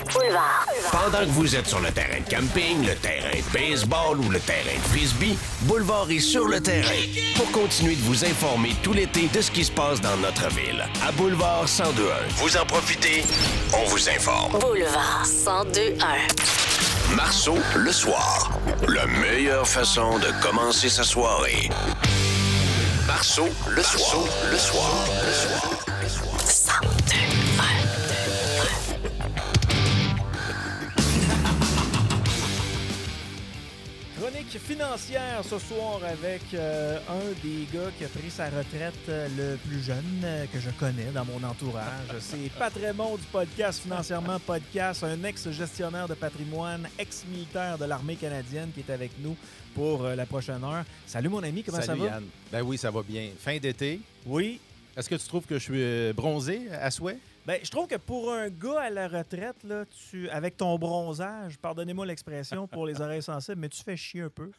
Boulevard. Pendant que vous êtes sur le terrain de camping, le terrain de baseball ou le terrain de frisbee, Boulevard est sur le terrain pour continuer de vous informer tout l'été de ce qui se passe dans notre ville. À Boulevard 1021. Vous en profitez, on vous informe. Boulevard 1021. Marceau, le soir. La meilleure façon de commencer sa soirée. Marceau, le soir. Le soir. Le soir. 1021. Chronique financière ce soir avec un des gars qui a pris sa retraite le plus jeune que je connais dans mon entourage. C'est Pat Raymond du podcast Financièrement Podcast, un ex-gestionnaire de patrimoine, ex-militaire de l'armée canadienne qui est avec nous pour la prochaine heure. Salut mon ami, comment ça va? Salut Yann. Ben oui, ça va bien. Fin d'été. Oui. Est-ce que tu trouves que je suis bronzé à souhait? Ben, je trouve que pour un gars à la retraite, là, avec ton bronzage, pardonnez-moi l'expression pour les oreilles sensibles, mais tu fais chier un peu.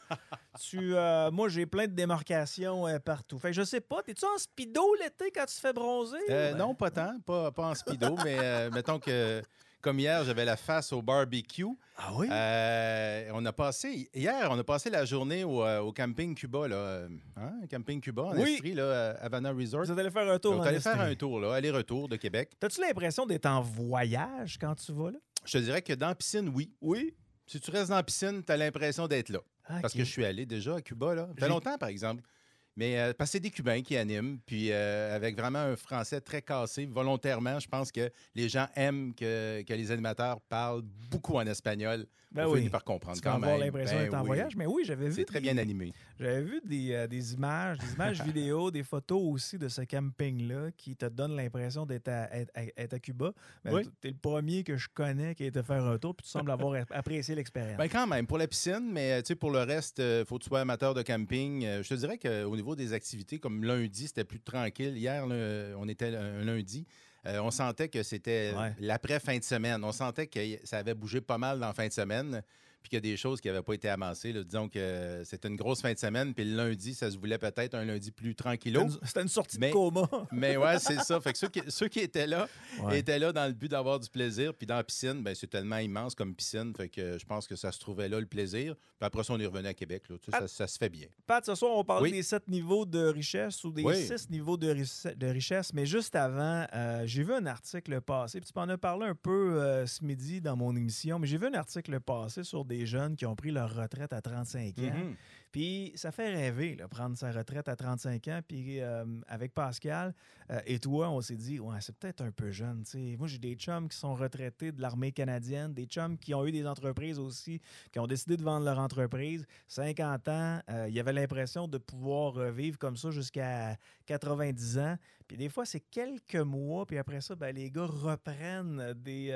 Moi, j'ai plein de démarcations partout. Fait que je sais pas, t'es-tu en speedo l'été quand tu te fais bronzer? Non, pas tant. Pas en speedo, mais mettons que, comme hier, j'avais la face au barbecue. Ah oui? Hier, on a passé la journée au Camping Cuba, là. Camping Cuba, en Estrie, là, à Havana Resort. Vous êtes allé faire un tour On en est allé faire Estrie. un tour, là, aller-retour de Québec. T'as-tu l'impression d'être en voyage quand tu vas là? Je te dirais que dans la piscine, oui. Oui. Si tu restes dans la piscine, tu as l'impression d'être là. Ah, Parce ok. que je suis allé déjà à Cuba, là. Ça fait longtemps, par exemple. Mais parce que c'est des Cubains qui animent, puis avec vraiment un français très cassé, volontairement, je pense que les gens aiment que les animateurs parlent beaucoup en espagnol. Ben On oui. finit par comprendre Tu vas quand avoir même. l'impression Ben d'être en oui. voyage. Mais oui, j'avais vu. C'est très bien animé. J'avais vu des images vidéo, des photos aussi de ce camping-là qui te donnent l'impression d'être à Cuba. Ben, Oui. tu es le premier que je connais qui a été faire un tour, puis tu sembles avoir apprécié l'expérience. Ben quand même, pour la piscine, mais tu sais, pour le reste, il faut que tu sois amateur de camping. Je te dirais qu'au niveau des activités, comme lundi, c'était plus tranquille. Hier, là, on était un lundi. On sentait que c'était l'après-fin de semaine. On sentait que ça avait bougé pas mal dans la fin de semaine, puis qu'il y a des choses qui n'avaient pas été amassées. Là. Disons que c'était une grosse fin de semaine, puis le lundi, ça se voulait peut-être un lundi plus tranquillo. C'était une sortie de coma. Mais ouais, c'est ça. Fait que ceux qui étaient là étaient là dans le but d'avoir du plaisir. Puis dans la piscine, ben, c'est tellement immense comme piscine. Fait que je pense que ça se trouvait là, le plaisir. Puis après ça, on est revenu à Québec. Là. Tu sais, ça se fait bien. Pat, ce soir, on parlait des 7 niveaux de richesse ou des Oui. 6 niveaux de richesse. Mais juste avant, j'ai vu un article passer, puis tu m'en as parlé un peu ce midi dans mon émission, mais j'ai vu un article passer sur des jeunes qui ont pris leur retraite à 35 ans. Mm-hmm. Puis ça fait rêver, là, prendre sa retraite à 35 ans. Puis avec Pascal et toi, on s'est dit, ouais, c'est peut-être un peu jeune. T'sais. Moi, j'ai des chums qui sont retraités de l'armée canadienne, des chums qui ont eu des entreprises aussi, qui ont décidé de vendre leur entreprise. 50 ans, il y avait l'impression de pouvoir vivre comme ça jusqu'à 90 ans. Puis des fois, c'est quelques mois, puis après ça, ben, les gars reprennent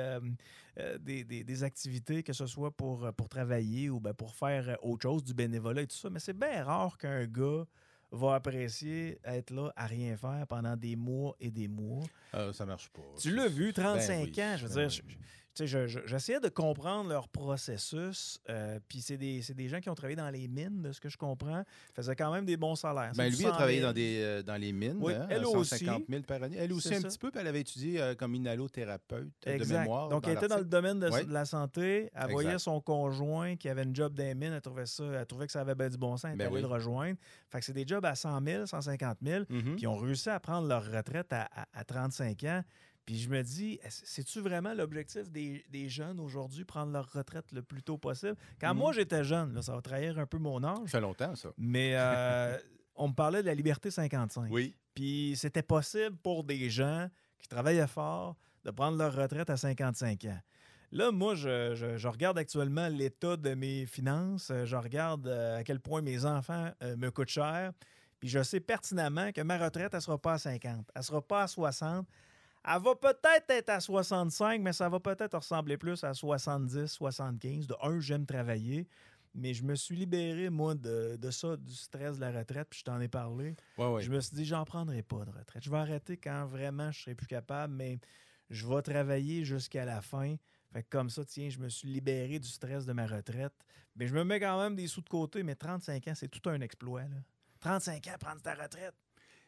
des activités, que ce soit pour travailler ou ben, pour faire autre chose, du bénévolat et tout ça. Mais c'est bien rare qu'un gars va apprécier être là à rien faire pendant des mois et des mois. Ça marche pas. Tu l'as vu, 35 oui, ans, je veux dire... J'essayais de comprendre leur processus, puis c'est des gens qui ont travaillé dans les mines, de ce que je comprends. Ils faisaient quand même des bons salaires. Ben, C'est lui 100 a travaillé 000. dans les mines, Oui, hein, elle à aussi. 150 000 par année. Elle aussi C'est un ça. petit peu, puis elle avait étudié comme inhalothérapeute Exact. de mémoire. Donc, elle était dans le domaine de la santé. Elle Exact. voyait son conjoint qui avait une job dans les mines. Elle trouvait que ça avait bien du bon sens. Elle était allée le rejoindre. Fait que c'est des jobs à 100 000, 150 000, Mm-hmm. qui ont réussi à prendre leur retraite à 35 ans. Puis je me dis, c'est-tu vraiment l'objectif des jeunes aujourd'hui, prendre leur retraite le plus tôt possible? Quand moi, j'étais jeune, là, ça va trahir un peu mon âge. Ça fait longtemps, ça. Mais on me parlait de la liberté 55. Oui. Puis c'était possible pour des gens qui travaillaient fort de prendre leur retraite à 55 ans. Là, moi, je regarde actuellement l'état de mes finances. Je regarde à quel point mes enfants me coûtent cher. Puis je sais pertinemment que ma retraite, elle ne sera pas à 50. Elle ne sera pas à 60. Elle va peut-être être à 65, mais ça va peut-être ressembler plus à 70, 75. De un, j'aime travailler. Mais je me suis libéré, moi, de ça, du stress de la retraite, puis je t'en ai parlé. Ouais. Je me suis dit, j'en prendrai pas de retraite. Je vais arrêter quand vraiment je serai plus capable, mais je vais travailler jusqu'à la fin. Fait que comme ça, tiens, je me suis libéré du stress de ma retraite. Mais je me mets quand même des sous de côté, mais 35 ans, c'est tout un exploit, là. 35 ans, prendre ta retraite.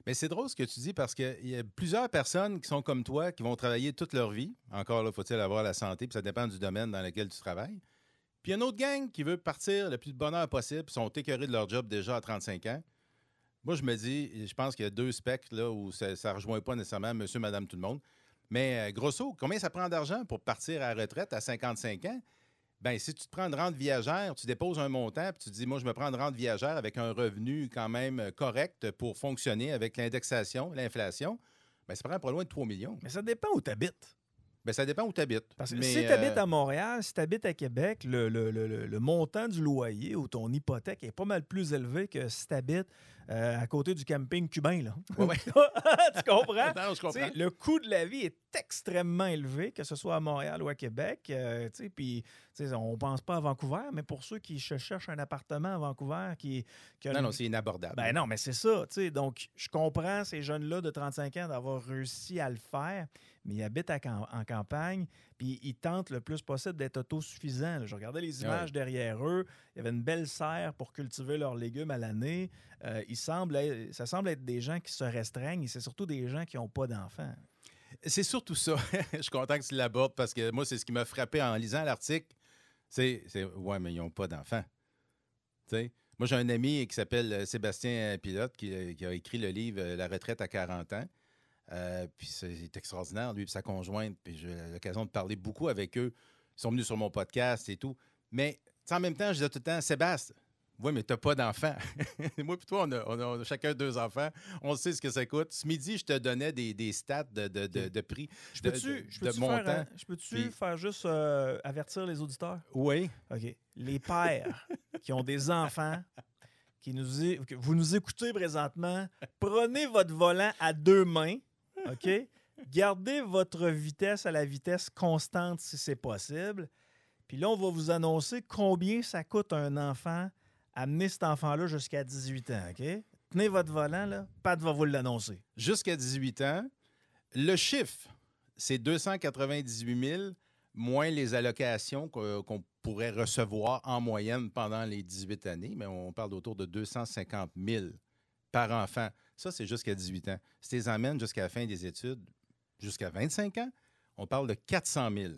Mais c'est drôle ce que tu dis parce qu'il y a plusieurs personnes qui sont comme toi, qui vont travailler toute leur vie. Encore là, faut-il avoir la santé, puis ça dépend du domaine dans lequel tu travailles. Puis il y a une autre gang qui veut partir le plus de bonheur possible, puis sont écœurés de leur job déjà à 35 ans. Moi, je me dis, je pense qu'il y a 2 spectres là où ça ne rejoint pas nécessairement monsieur, madame, tout le monde. Mais grosso, combien ça prend d'argent pour partir à la retraite à 55 ans? Bien, si tu te prends une rente viagère, tu déposes un montant, puis tu te dis, moi, je me prends une rente viagère avec un revenu quand même correct pour fonctionner avec l'indexation, l'inflation, bien, ça prend pas loin de 3 millions. Mais ça dépend où tu habites. Bien, ça dépend où tu habites. Parce que si tu habites à Montréal, si tu habites à Québec, le montant du loyer ou ton hypothèque est pas mal plus élevé que si tu habites à côté du camping cubain. Là. Ouais. Tu comprends? Non, je comprends. Le coût de la vie est extrêmement élevé, que ce soit à Montréal ou à Québec. Puis on ne pense pas à Vancouver, mais pour ceux qui cherchent un appartement à Vancouver Non, c'est inabordable. Ben non, mais c'est ça. Donc, je comprends ces jeunes-là de 35 ans d'avoir réussi à le faire, mais ils habitent en campagne, puis ils tentent le plus possible d'être autosuffisants. Là. Je regardais les images derrière eux. Il y avait une belle serre pour cultiver leurs légumes à l'année. Ça semble être des gens qui se restreignent et c'est surtout des gens qui n'ont pas d'enfants. C'est surtout ça. Je suis content que tu l'abordes parce que moi, c'est ce qui m'a frappé en lisant l'article. Ouais, mais ils n'ont pas d'enfants. T'sais? Moi, j'ai un ami qui s'appelle Sébastien Pilote qui a écrit le livre La retraite à 40 ans. Puis c'est extraordinaire, lui et sa conjointe. Puis j'ai eu l'occasion de parler beaucoup avec eux. Ils sont venus sur mon podcast et tout. Mais en même temps, je disais tout le temps, Sébastien, oui, mais t'as pas d'enfants. Moi et toi, on a chacun 2 enfants. On sait ce que ça coûte. Ce midi, je te donnais des stats de prix, de montant. Je peux-tu faire juste avertir les auditeurs? Oui. OK. Les pères qui ont des enfants, que vous nous écoutez présentement, prenez votre volant à 2 mains, OK? Gardez votre vitesse à la vitesse constante si c'est possible. Puis là, on va vous annoncer combien ça coûte un enfant amener cet enfant-là jusqu'à 18 ans, OK? Tenez votre volant, là. Pat va vous l'annoncer. Jusqu'à 18 ans, le chiffre, c'est 298 000 moins les allocations qu'on pourrait recevoir en moyenne pendant les 18 années, mais on parle d'autour de 250 000 par enfant. Ça, c'est jusqu'à 18 ans. Si tu les emmènes jusqu'à la fin des études, jusqu'à 25 ans, on parle de 400 000.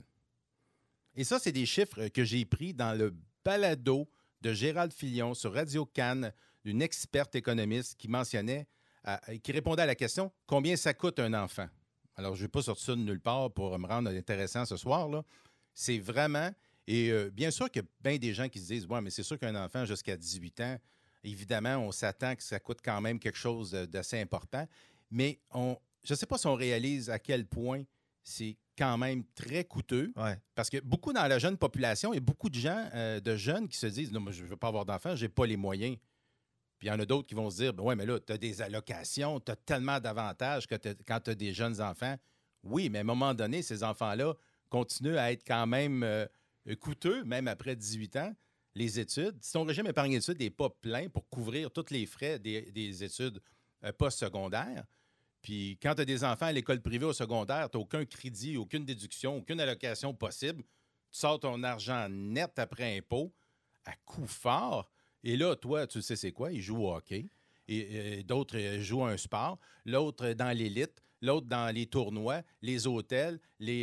Et ça, c'est des chiffres que j'ai pris dans le balado de Gérald Filion sur Radio Cannes, d'une experte économiste qui mentionnait, qui répondait à la question « Combien ça coûte un enfant? » Alors, je ne vais pas sortir ça de nulle part pour me rendre intéressant ce soir, là. C'est vraiment... Et bien sûr qu'il y a bien des gens qui se disent « Ouais, mais c'est sûr qu'un enfant jusqu'à 18 ans, évidemment, on s'attend que ça coûte quand même quelque chose d'assez important. » Mais je ne sais pas si on réalise à quel point c'est quand même très coûteux. Ouais. Parce que beaucoup dans la jeune population, il y a beaucoup de gens, de jeunes qui se disent « Non, moi, je ne veux pas avoir d'enfants, je n'ai pas les moyens. » Puis il y en a d'autres qui vont se dire « Ouais, mais là, tu as des allocations, tu as tellement d'avantages quand tu as des jeunes enfants. » Oui, mais à un moment donné, ces enfants-là continuent à être quand même coûteux, même après 18 ans. Les études, si ton régime épargne-études n'est pas plein pour couvrir tous les frais des études postsecondaires, puis quand tu as des enfants à l'école privée au secondaire, tu n'as aucun crédit, aucune déduction, aucune allocation possible. Tu sors ton argent net après impôt à coût fort. Et là, toi, tu sais c'est quoi? Ils jouent au hockey. Et d'autres jouent à un sport. L'autre dans l'élite. L'autre dans les tournois, les hôtels.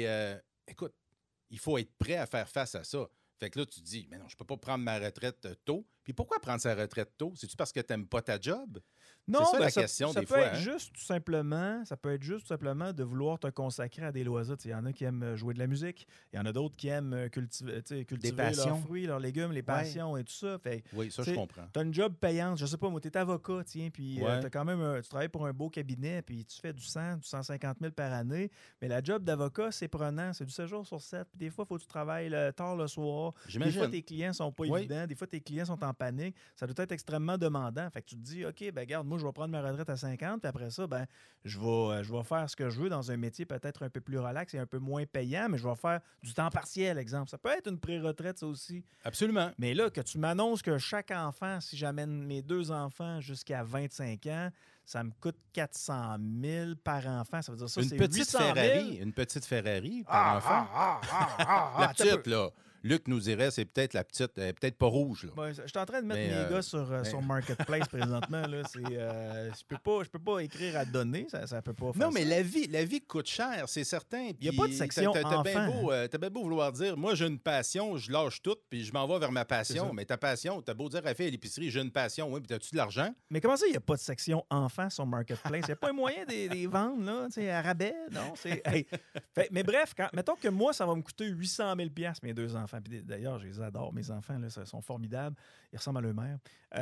Écoute, il faut être prêt à faire face à ça. Fait que là, tu te dis, mais non, je peux pas prendre ma retraite tôt. Puis pourquoi prendre sa retraite tôt? C'est-tu parce que tu n'aimes pas ta job? Non, c'est ça la question des fois. Ça peut être juste tout simplement de vouloir te consacrer à des loisirs. Il y en a qui aiment jouer de la musique. Il y en a d'autres qui aiment cultiver leurs fruits, leurs légumes, les passions et tout ça. Fait, oui, ça, je comprends. Tu as une job payante. Je sais pas, moi, tu es avocat, puis t'as quand même tu travailles pour un beau cabinet, puis tu fais du 150 000 par année. Mais la job d'avocat, c'est prenant. C'est du 7 jours sur 7. Puis des fois, il faut que tu travailles tard le soir. J'imagine. Des fois, tes clients sont pas évidents. Des fois, tes clients sont en panique. Ça doit être extrêmement demandant. Fait que tu te dis, OK, ben garde, moi, je vais prendre ma retraite à 50, puis après ça, ben, je vais faire ce que je veux dans un métier peut-être un peu plus relax et un peu moins payant, mais je vais faire du temps partiel, exemple. Ça peut être une pré-retraite, ça aussi. Absolument. Mais là, que tu m'annonces que chaque enfant, si j'amène mes 2 enfants jusqu'à 25 ans, ça me coûte 400 000 par enfant. Ça veut dire ça, c'est 800 000. Une petite Ferrari par enfant. La petite, là. Luc nous dirait, c'est peut-être la petite, peut-être pas rouge. Là. Ben, je suis en train de mettre mes gars sur Marketplace présentement. Là, je peux pas écrire à donner, ça peut pas faire. Non, mais la vie coûte cher, c'est certain. Il n'y a pas de section enfant. T'as bien beau vouloir dire, moi j'ai une passion, je lâche tout, puis je m'en vais vers ma passion. Mais ta passion, t'as beau dire à la fille à l'épicerie, j'ai une passion, oui, puis t'as-tu de l'argent? Mais comment ça, il n'y a pas de section enfant sur Marketplace? Il n'y a pas un moyen de les vendre, là, à rabais, non? Hey. Mais bref, mettons que moi, ça va me coûter 800 000 $, mes 2 enfants. Puis d'ailleurs, je les adore, mes enfants, là, ils sont formidables. Ils ressemblent à leur mère.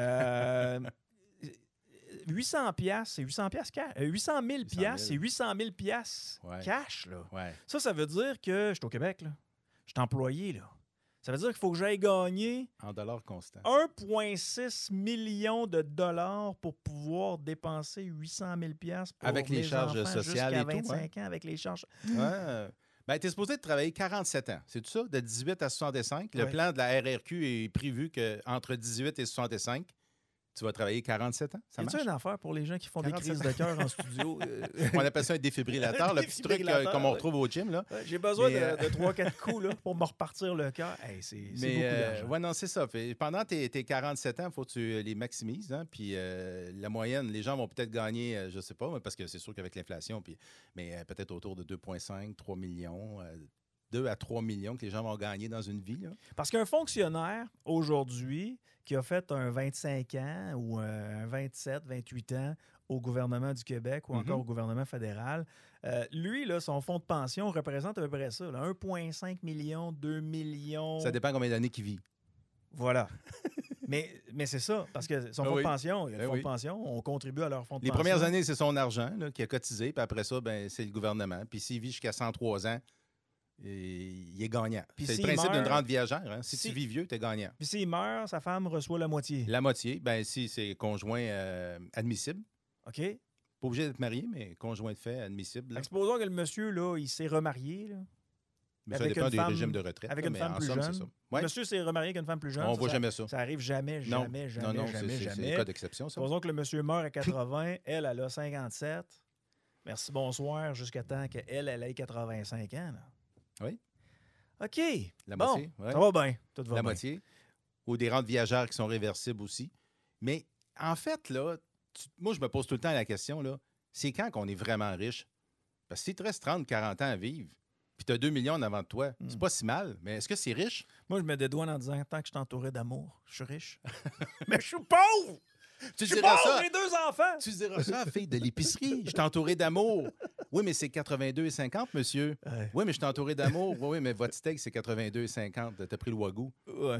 800 $, c'est 800 000 $, c'est 800 000 $ cash, là. Ouais. Ça veut dire que je suis au Québec, là. Je suis employé, là. Ça veut dire qu'il faut que j'aille gagner en dollars constants 1,6 million de dollars pour pouvoir dépenser 800 000 $ pour avec les charges sociales jusqu'à et 25 tout, ans avec les charges. Ouais. Ben, tu es supposé de travailler 47 ans. C'est tout ça? De 18 à 65. Le plan de la RRQ est prévu qu'entre 18 et 65, tu vas travailler 47 ans. Ça marche? C'est une affaire pour les gens qui font des crises de cœur en studio. On appelle ça un défibrillateur, le petit truc comme on retrouve au gym. Là. J'ai besoin de 3-4 coups là, pour me repartir le cœur. Hey, c'est beaucoup d'argent. Oui, non, c'est ça. Pendant tes 47 ans, il faut que tu les maximises. Hein? Puis la moyenne, les gens vont peut-être gagner, je ne sais pas, parce que c'est sûr qu'avec l'inflation, mais peut-être autour de 2,5, 3 millions. 2 à 3 millions que les gens vont gagner dans une vie. Là. Parce qu'un fonctionnaire, aujourd'hui, qui a fait un 25 ans ou un 27, 28 ans au gouvernement du Québec ou encore au gouvernement fédéral, lui, là, son fonds de pension représente à peu près ça, là, 1,5 million, 2 millions. Ça dépend combien d'années qu'il vit. Voilà. mais c'est ça, parce que son fonds de pension, il y a le fonds de pension, on contribue à leur fonds de pension. Les premières années, c'est son argent là, qui a cotisé, puis après ça, c'est le gouvernement. Puis s'il vit jusqu'à 103 ans, il est gagnant. C'est le principe d'une rente viagère. Hein? Si tu vis vieux, tu es gagnant. Puis s'il meurt, sa femme reçoit la moitié. La moitié, si c'est conjoint admissible. OK. Pas obligé d'être marié, mais conjoint de fait admissible. Supposons que le monsieur, là, il s'est remarié. Là, mais ça dépend du régime de retraite. Avec une femme plus jeune. Ouais. Monsieur s'est remarié avec une femme plus jeune. On ne voit jamais ça. Ça arrive jamais. Non, c'est le cas d'exception, ça. Supposons que le monsieur meurt à 80, elle a 57. Merci, bonsoir, jusqu'à temps qu'elle ait 85 ans. Là. Oui. OK. La moitié. Ça va bien. Tout va la bien. Moitié. Ou des rentes viagères qui sont réversibles aussi. Mais en fait, là, moi, je me pose tout le temps la question, là, c'est quand qu'on est vraiment riche? Parce que si tu restes 30, 40 ans à vivre, puis tu as 2 millions en avant de toi, c'est pas si mal. Mais est-ce que c'est riche? Moi, je me dédouane en disant, tant que je suis entouré d'amour, je suis riche. Mais je suis pauvre! Tu diras ça. J'ai 2 enfants! Tu diras ça à la fille de l'épicerie. Je suis entouré d'amour. Oui, mais c'est 82,50, monsieur. Ouais. Oui, mais je suis entouré d'amour. Oui, mais votre steak, c'est 82,50. T'as pris le Wagyu. Ouais.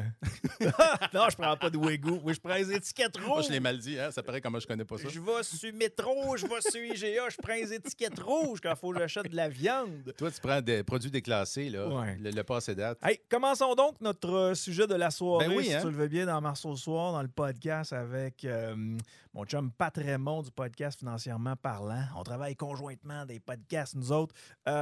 Non, je prends pas de Wagyu. Oui, je prends les étiquettes rouges. Moi, je l'ai mal dit, hein? Ça paraît comme moi, je connais pas ça. Je vais sur Métro, je vais sur IGA, je prends les étiquettes rouges quand il faut que j'achète de la viande. Toi, tu prends des produits déclassés, là. Ouais. Le passé date. Hey, commençons donc notre sujet de la soirée. Ben oui, si hein? tu le veux bien, dans Marceau Soir, dans le podcast avec mon chum Pat Raymond du podcast Financièrement Parlant. On travaille conjointement des podcasts, nous autres.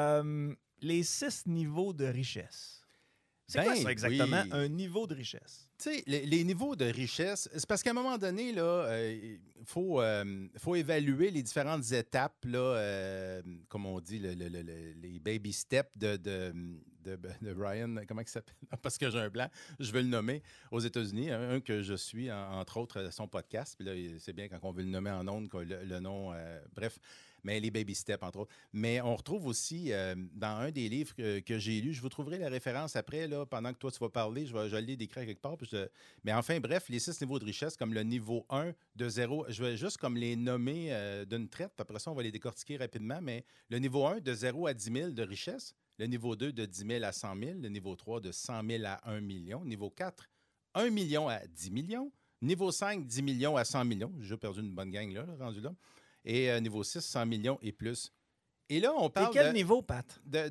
Les 6 niveaux de richesse. C'est quoi ça exactement, un niveau de richesse? Tu sais, les niveaux de richesse, c'est parce qu'à un moment donné, là, il faut évaluer les différentes étapes, là, comme on dit, les baby steps de Ryan, comment il s'appelle? Parce que j'ai un blanc, je veux le nommer, aux États-Unis, un que je suis, entre autres, son podcast. Puis là, c'est bien quand on veut le nommer en ondes, le nom, bref. Mais les baby steps, entre autres. Mais on retrouve aussi, dans un des livres que j'ai lu, je vous trouverai la référence après, là, pendant que toi, tu vas parler, je vais le décrire quelque part. Mais enfin, bref, les 6 niveaux de richesse, comme le niveau 1 de 0, je vais juste comme les nommer d'une traite, puis après ça, on va les décortiquer rapidement. Mais le niveau 1 de 0 à 10 000 de richesse, le niveau 2 de 10 000 à 100 000, le niveau 3 de 100 000 à 1 million, niveau 4, 1 million à 10 millions, niveau 5, 10 millions à 100 millions. J'ai déjà perdu une bonne gang là rendu là. Et niveau 6, 100 millions et plus. Et là, on parle. Et quel niveau, Pat?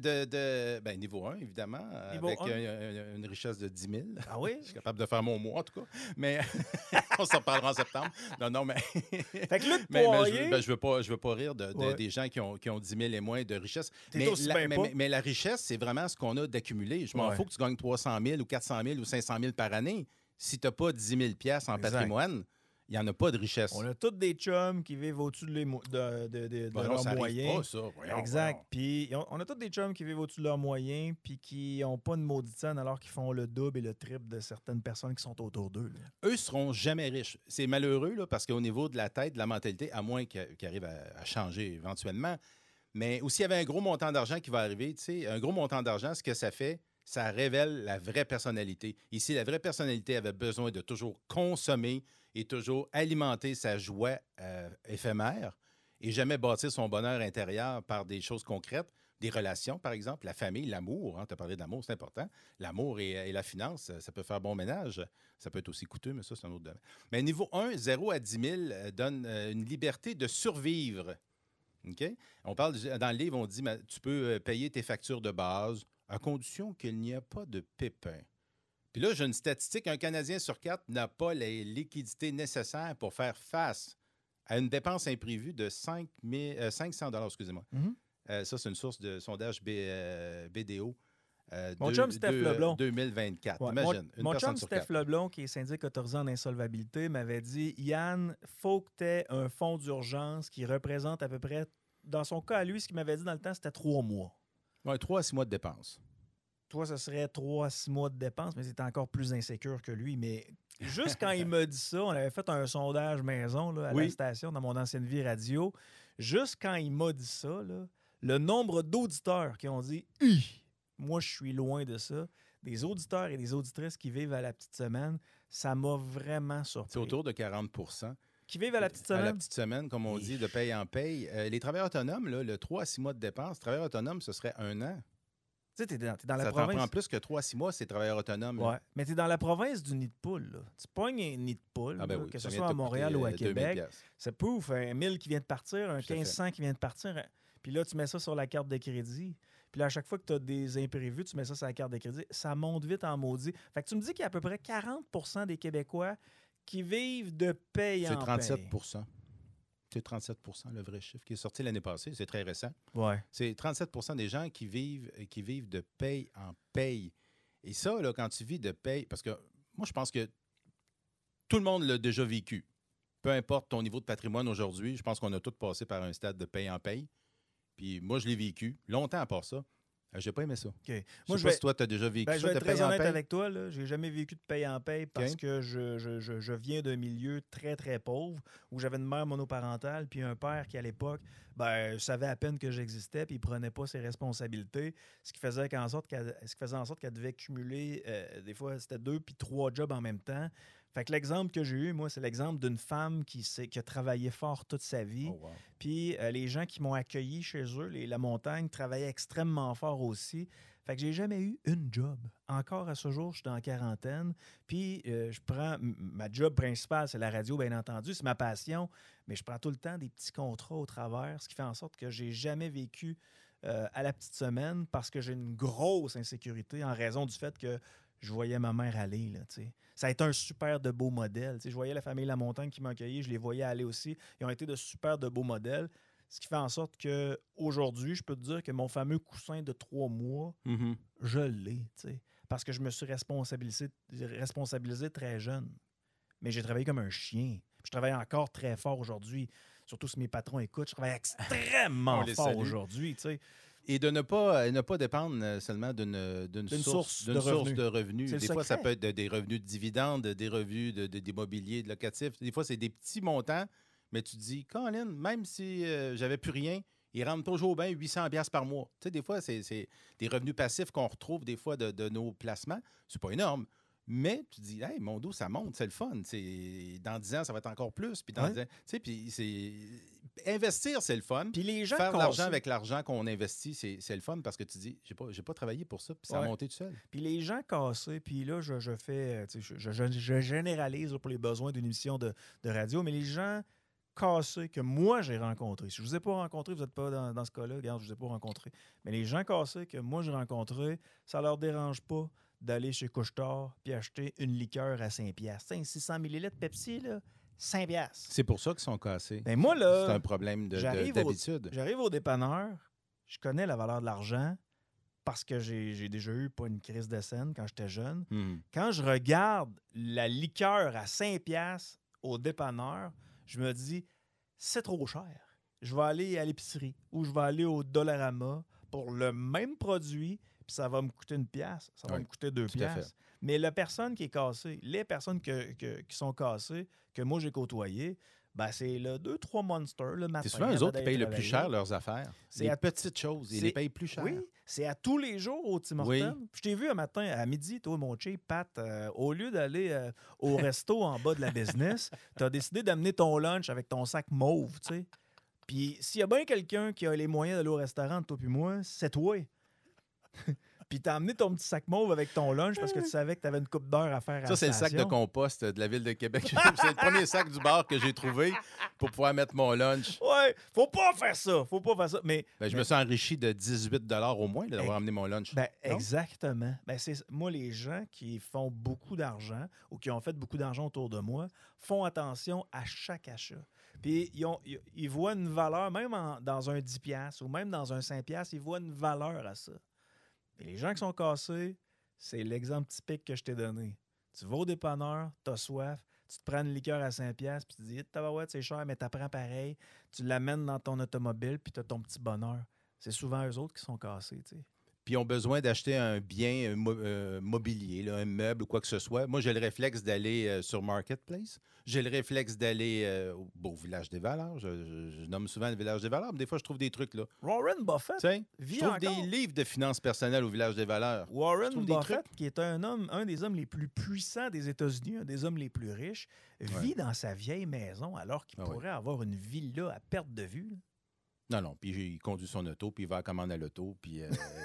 Niveau 1, évidemment, niveau avec 1? Une richesse de 10 000. Ah oui? Je suis capable de faire mon mois, en tout cas. Mais on s'en parlera en septembre. Non, mais. Fait que Luc Poirier... je veux pas rire des gens qui ont 10 000 et moins de richesse. Mais la richesse, c'est vraiment ce qu'on a d'accumuler. Je m'en fous que tu gagnes 300 000 ou 400 000 ou 500 000 par année. Si tu n'as pas 10 000 $ en patrimoine, Il n'y en a pas de richesse. On a tous des chums qui vivent au-dessus de leurs moyens. Pas, ça. Voyons, Exact. Puis on a tous des chums qui vivent au-dessus de leurs moyens puis qui n'ont pas de maudite scène alors qu'ils font le double et le triple de certaines personnes qui sont autour d'eux. Là. Eux ne seront jamais riches. C'est malheureux là, parce qu'au niveau de la tête, de la mentalité, à moins qu'ils arrivent à changer éventuellement, mais aussi il y avait un gros montant d'argent qui va arriver. Tu sais, un gros montant d'argent, ce que ça fait, ça révèle la vraie personnalité. Ici, la vraie personnalité avait besoin de toujours consommer et toujours alimenter sa joie éphémère et jamais bâtir son bonheur intérieur par des choses concrètes, des relations, par exemple, la famille, l'amour. Hein, tu as parlé de l'amour, c'est important. L'amour et la finance, ça peut faire bon ménage. Ça peut être aussi coûteux, mais ça, c'est un autre domaine. Mais niveau 1, 0 à 10 000 donne une liberté de survivre. OK? On parle, dans le livre, on dit tu peux payer tes factures de base à condition qu'il n'y ait pas de pépins. Puis là, j'ai une statistique, un Canadien sur 4 n'a pas les liquidités nécessaires pour faire face à une dépense imprévue de 500 $, excusez-moi. Mm-hmm. Ça, c'est une source de sondage BDO. Mon chum Steph Leblond. 2024. Ouais, Imagine, mon chum Steph Leblond, qui est syndic autorisé en insolvabilité, m'avait dit « Yann, faut que tu aies un fonds d'urgence qui représente à peu près, dans son cas à lui, ce qu'il m'avait dit dans le temps, c'était 3 mois. » Oui, 3 à 6 mois de dépenses. Toi, ce serait 3 à 6 mois de dépenses, mais c'était encore plus insécure que lui. Mais juste quand il m'a dit ça, on avait fait un sondage maison là, à la station dans mon ancienne vie radio. Juste quand il m'a dit ça, là, le nombre d'auditeurs qui ont dit « Moi, je suis loin de ça », des auditeurs et des auditrices qui vivent à la petite semaine, ça m'a vraiment surpris. C'est autour de 40 qui vivent à la petite semaine? À la petite semaine, comme on dit, de paye en paye. Les travailleurs autonomes, là, le 3 à 6 mois de dépenses, travailleurs autonomes, ce serait 1 an. Tu sais, t'es dans la ça province. Ça prend plus que 3 à 6 mois, ces travailleurs autonomes. Oui, mais t'es dans la province du nid de poule. Là. Tu pognes un nid de poule, oui, que ce soit à Montréal ou à Québec. Ça pouf, un 1000 qui vient de partir, un 1500 qui vient de partir. Puis là, tu mets ça sur la carte de crédit. Puis là, à chaque fois que tu as des imprévus, tu mets ça sur la carte de crédit. Ça monte vite en maudit. Fait que tu me dis qu'il y a à peu près 40 des Québécois qui vivent de paye en paye. C'est 37 C'est 37 le vrai chiffre qui est sorti l'année passée. C'est très récent. Ouais. C'est 37 des gens qui vivent de paye en paye. Et ça, là, quand tu vis de paye, parce que moi, je pense que tout le monde l'a déjà vécu. Peu importe ton niveau de patrimoine aujourd'hui, je pense qu'on a tous passé par un stade de paye en paye. Puis moi, je l'ai vécu longtemps à part ça. J'ai pas aimé ça. Okay. Moi, je sais pas si toi, tu as déjà vécu ça. Je vais être très honnête avec toi. Je n'ai jamais vécu de paye en paye parce que je viens d'un milieu très, très pauvre où j'avais une mère monoparentale puis un père qui, à l'époque, savait à peine que j'existais puis il ne prenait pas ses responsabilités, ce qui faisait en sorte qu'elle devait cumuler, des fois, c'était 2 puis 3 jobs en même temps. Fait que l'exemple que j'ai eu, moi, c'est l'exemple d'une femme qui a travaillé fort toute sa vie. Oh, wow. Puis les gens qui m'ont accueilli chez eux, la montagne, travaillaient extrêmement fort aussi. Fait que j'ai jamais eu une job. Encore à ce jour, je suis dans la quarantaine. Puis je prends... Ma job principale, c'est la radio, bien entendu. C'est ma passion. Mais je prends tout le temps des petits contrats au travers, ce qui fait en sorte que j'ai jamais vécu à la petite semaine parce que j'ai une grosse insécurité en raison du fait que je voyais ma mère aller, là, tu sais. Ça a été un super de beau modèle. Tu sais, je voyais la famille La Montagne qui m'a accueilli, je les voyais aller aussi. Ils ont été de super de beaux modèles. Ce qui fait en sorte qu'aujourd'hui, je peux te dire que mon fameux coussin de 3 mois, je l'ai, tu sais. Parce que je me suis responsabilisé très jeune. Mais j'ai travaillé comme un chien. Je travaille encore très fort aujourd'hui. Surtout si mes patrons écoutent, je travaille extrêmement fort aujourd'hui, tu sais. Et de ne pas dépendre seulement d'une source de revenus. Des fois, ça peut être des revenus de dividendes, des revenus d'immobilier, de locatif. Des fois, c'est des petits montants, mais tu te dis, Colin, même si j'avais plus rien, il rentre toujours bien 800$ par mois. Tu sais, des fois, c'est des revenus passifs qu'on retrouve des fois de nos placements. C'est pas énorme. Mais tu te dis, hey, mon dos, ça monte, c'est le fun. Dans 10 ans, ça va être encore plus. Puis dans 10 ans, puis investir, c'est le fun. Puis les gens faire de l'argent avec l'argent qu'on investit, c'est le fun parce que tu dis, j'ai pas travaillé pour ça, puis ça a monté tout seul. Puis les gens cassés, puis là, je généralise pour les besoins d'une émission de radio, mais les gens cassés que moi, j'ai rencontrés. Si je ne vous ai pas rencontrés, vous n'êtes pas dans ce cas-là, regarde, je ne vous ai pas rencontrés. Mais les gens cassés que moi, j'ai rencontrés, ça ne leur dérange pas d'aller chez Couche-Tard puis acheter une liqueur à 5$. 600 ml Pepsi, là, 5$. C'est pour ça qu'ils sont cassés. Ben moi, là, c'est un problème d'habitude. J'arrive au dépanneur, je connais la valeur de l'argent parce que j'ai déjà eu pas une crise de scène quand j'étais jeune. Quand je regarde la liqueur à 5$, au dépanneur, je me dis, c'est trop cher. Je vais aller à l'épicerie ou je vais aller au Dollarama pour le même produit, puis ça va me coûter 1$, ça va me coûter 2$. Mais la personne qui est cassée, les personnes qui sont cassées, que moi j'ai côtoyées, ben c'est le 2-3 Monsters le matin. C'est souvent eux autres qui payent le plus cher leurs affaires. C'est les petites choses, ils les payent plus cher. Oui, c'est à tous les jours au Tim Hortons. Oui. Je t'ai vu un matin à midi, toi, mon chien, Pat, au lieu d'aller au resto en bas de la business, tu as décidé d'amener ton lunch avec ton sac mauve, tu sais. Puis s'il y a bien quelqu'un qui a les moyens d'aller au restaurant, toi puis moi, c'est toi. Puis t'as amené ton petit sac mauve avec ton lunch parce que tu savais que tu avais une coupe d'heure à faire à la station. Ça, c'est le sac de compost de la Ville de Québec. C'est le premier sac du bar que j'ai trouvé pour pouvoir mettre mon lunch. Ouais, faut pas faire ça. Mais je me suis enrichi de 18 $ au moins d'avoir amené mon lunch. Exactement. Moi, les gens qui font beaucoup d'argent ou qui ont fait beaucoup d'argent autour de moi font attention à chaque achat. Puis ils voient une valeur, même dans un 10$ ou même dans un 5$, ils voient une valeur à ça. Et les gens qui sont cassés, c'est l'exemple typique que je t'ai donné. Tu vas au dépanneur, tu as soif, tu te prends une liqueur à 5$, puis tu te dis, tabarouette, c'est cher, mais tu apprends pareil. Tu l'amènes dans ton automobile, puis tu as ton petit bonheur. C'est souvent eux autres qui sont cassés, tu sais. Puis ils ont besoin d'acheter un bien mobilier, là, un meuble ou quoi que ce soit. Moi, j'ai le réflexe d'aller sur Marketplace. J'ai le réflexe d'aller au Village des Valeurs. Je nomme souvent le Village des Valeurs, mais des fois, je trouve des trucs là. Warren Buffett je trouve des livres de finances personnelles au Village des Valeurs. Warren Buffett, qui est un des hommes les plus puissants des États-Unis, un des hommes les plus riches, vit dans sa vieille maison alors qu'il pourrait avoir une villa à perte de vue. Non, puis il conduit son auto, puis il va à commande à l'auto, puis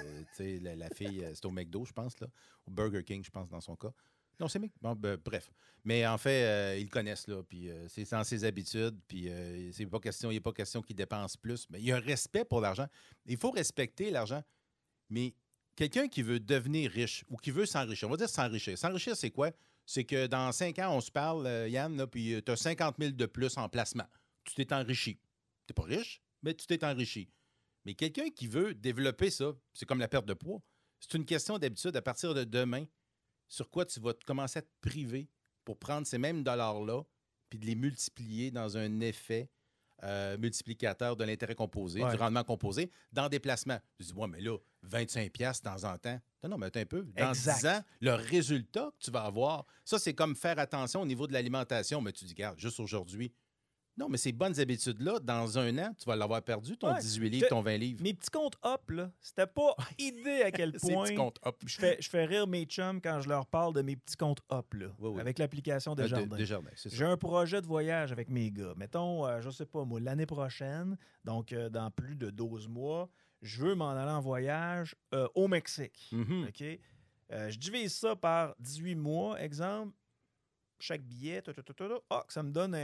la fille, c'est au McDo, je pense, là, au Burger King, je pense, dans son cas. Non, c'est bref. Mais en fait, ils le connaissent, là, puis c'est dans ses habitudes, puis il n'est pas question qu'il dépense plus. Mais il y a un respect pour l'argent. Il faut respecter l'argent. Mais quelqu'un qui veut devenir riche ou qui veut s'enrichir, on va dire s'enrichir. S'enrichir, c'est quoi? C'est que dans 5 ans, on se parle, Yann, là, puis tu as 50 000 de plus en placement. Tu t'es enrichi. Tu n'es pas riche, mais tu t'es enrichi. Mais quelqu'un qui veut développer ça, c'est comme la perte de poids. C'est une question d'habitude. À partir de demain, sur quoi tu vas commencer à te priver pour prendre ces mêmes dollars-là puis de les multiplier dans un effet multiplicateur de l'intérêt composé, du rendement composé, dans des placements. Je dis, mais là, 25$ de temps en temps. Non, mais attends un peu. Dans 10 ans, le résultat que tu vas avoir, ça, c'est comme faire attention au niveau de l'alimentation. Mais tu dis, regarde, juste aujourd'hui, non, mais ces bonnes habitudes-là, dans un an, tu vas l'avoir perdu, ton 18 livres, ton 20 livres. Mes petits comptes up, là, c'était pas idée à quel point petits comptes up. Je fais rire mes chums quand je leur parle de mes petits comptes up, là, avec l'application Desjardins. Desjardins, c'est ça. J'ai un projet de voyage avec mes gars. Mettons, je sais pas moi, l'année prochaine, donc dans plus de 12 mois, je veux m'en aller en voyage au Mexique. Mm-hmm. OK? Je divise ça par 18 mois, exemple. Chaque billet, ça me donne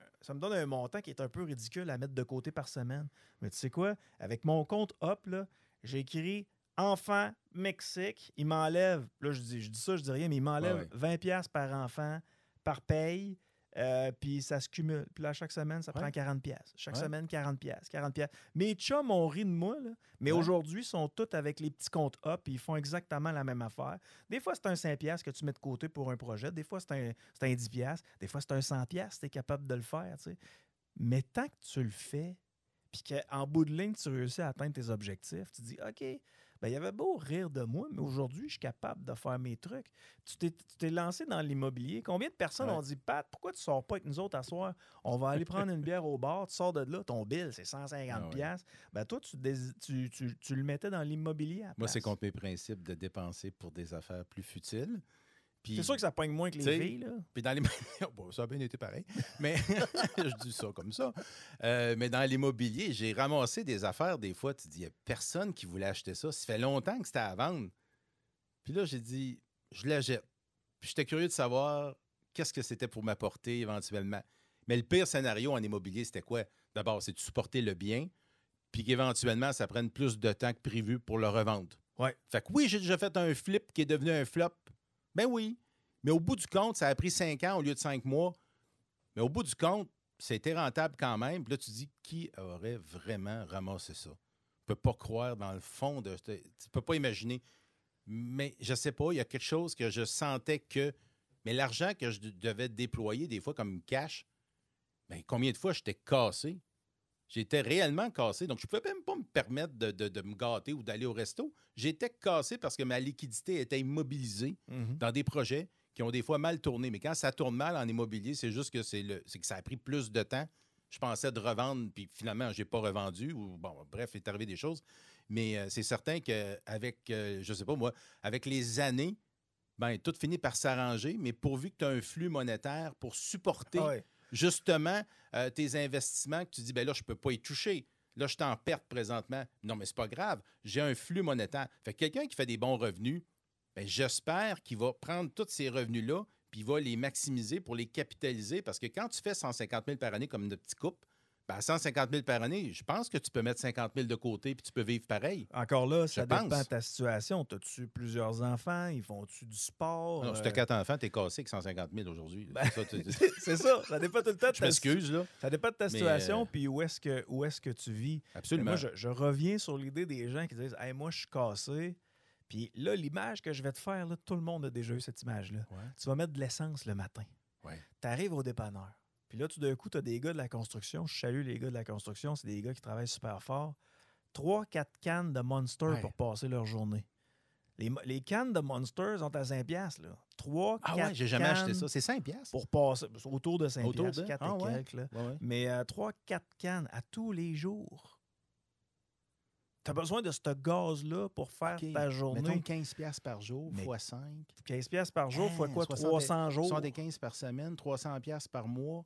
un montant qui est un peu ridicule à mettre de côté par semaine. Mais tu sais quoi? Avec mon compte Up, j'ai écrit enfant Mexique. Il m'enlève, là je dis ça, je dis rien, mais il m'enlève 20$ par enfant, par paye. Puis ça se cumule. Puis là, chaque semaine, ça prend 40$. Chaque semaine, 40$. Mes chums ont ri de moi, là, mais aujourd'hui, ils sont tous avec les petits comptes up et ils font exactement la même affaire. Des fois, c'est un 5$ que tu mets de côté pour un projet. Des fois, c'est un 10$. Des fois, c'est un 100$ si tu es capable de le faire. Tu sais. Mais tant que tu le fais, puis qu'en bout de ligne, tu réussis à atteindre tes objectifs, tu dis, OK, il y avait beau rire de moi, mais aujourd'hui, je suis capable de faire mes trucs. Tu t'es lancé dans l'immobilier. Combien de personnes ont dit, Pat, pourquoi tu ne sors pas avec nous autres à soir? On va aller prendre une bière au bar, tu sors de là, ton bill, c'est 150$. Toi, tu le mettais dans l'immobilier à la place. Moi, c'est contre mes principes de dépenser pour des affaires plus futiles. Puis, c'est sûr que ça pogne moins que les filles, là. Puis dans les... bon, ça a bien été pareil, mais je dis ça comme ça. Mais dans l'immobilier, j'ai ramassé des affaires, des fois, tu dis, il n'y a personne qui voulait acheter ça. Ça fait longtemps que c'était à vendre. Puis là, j'ai dit, je la jette. Puis j'étais curieux de savoir qu'est-ce que c'était pour m'apporter éventuellement. Mais le pire scénario en immobilier, c'était quoi? D'abord, c'est de supporter le bien, puis qu'éventuellement, ça prenne plus de temps que prévu pour le revendre. Ouais. Fait que oui, j'ai déjà fait un flip qui est devenu un flop. Ben oui, mais au bout du compte, ça a pris 5 ans au lieu de 5 mois. Mais au bout du compte, c'était rentable quand même. Puis là, tu dis, qui aurait vraiment ramassé ça? Tu ne peux pas croire dans le fond de... Tu ne peux pas imaginer. Mais je ne sais pas, il y a quelque chose que je sentais que... Mais l'argent que je devais déployer, des fois, comme cash, bien, combien de fois j'étais cassé? J'étais réellement cassé. Donc, je ne pouvais même pas me permettre de me gâter ou d'aller au resto. J'étais cassé parce que ma liquidité était immobilisée dans des projets qui ont des fois mal tourné. Mais quand ça tourne mal en immobilier, c'est juste que c'est que ça a pris plus de temps. Je pensais de revendre, puis finalement, je n'ai pas revendu. Ou, bon, bref, il est arrivé des choses. Mais c'est certain qu'avec, je ne sais pas moi, avec les années, ben, tout finit par s'arranger. Mais pourvu que tu as un flux monétaire pour supporter justement tes investissements, que tu dis, ben là, je ne peux pas y toucher. Là, je suis en perte présentement. Non, mais c'est pas grave. J'ai un flux monétaire. Fait que quelqu'un qui fait des bons revenus, ben, j'espère qu'il va prendre tous ces revenus-là puis il va les maximiser pour les capitaliser. Parce que quand tu fais 150 000 par année comme notre petit couple, ben, 150 000 par année, je pense que tu peux mettre 50 000 de côté puis tu peux vivre pareil. Encore là, ça dépend de ta situation. As-tu plusieurs enfants? Ils font-tu du sport? Non, si tu as 4 enfants, tu es cassé avec 150 000 aujourd'hui. Ben, c'est ça. Ça dépend tout le temps de je m'excuse, là. Ça dépend de ta situation puis où est-ce que tu vis. Absolument. Mais moi, je reviens sur l'idée des gens qui disent « Hey, moi, je suis cassé. » Puis là, l'image que je vais te faire, là, tout le monde a déjà eu cette image-là. Ouais. Tu vas mettre de l'essence le matin. Ouais. Tu arrives au dépanneur. Puis là, tout d'un coup, tu as des gars de la construction. Je salue les gars de la construction. C'est des gars qui travaillent super fort. 3-4 cannes de Monster pour passer leur journée. Les cannes de Monster sont à 5$. Là. 3-4 Ah ouais, j'ai jamais acheté ça. C'est 5$? Pour passer autour de 5$. Autour de 4 et quelques. Là. Ouais. Mais 3-4 cannes à tous les jours. Tu as besoin de ce gaz-là pour faire ta journée. Mettons 15$ par jour, fois 5. 15$ par jour, fois quoi? 300 jours? 75 par semaine, 300$ par mois.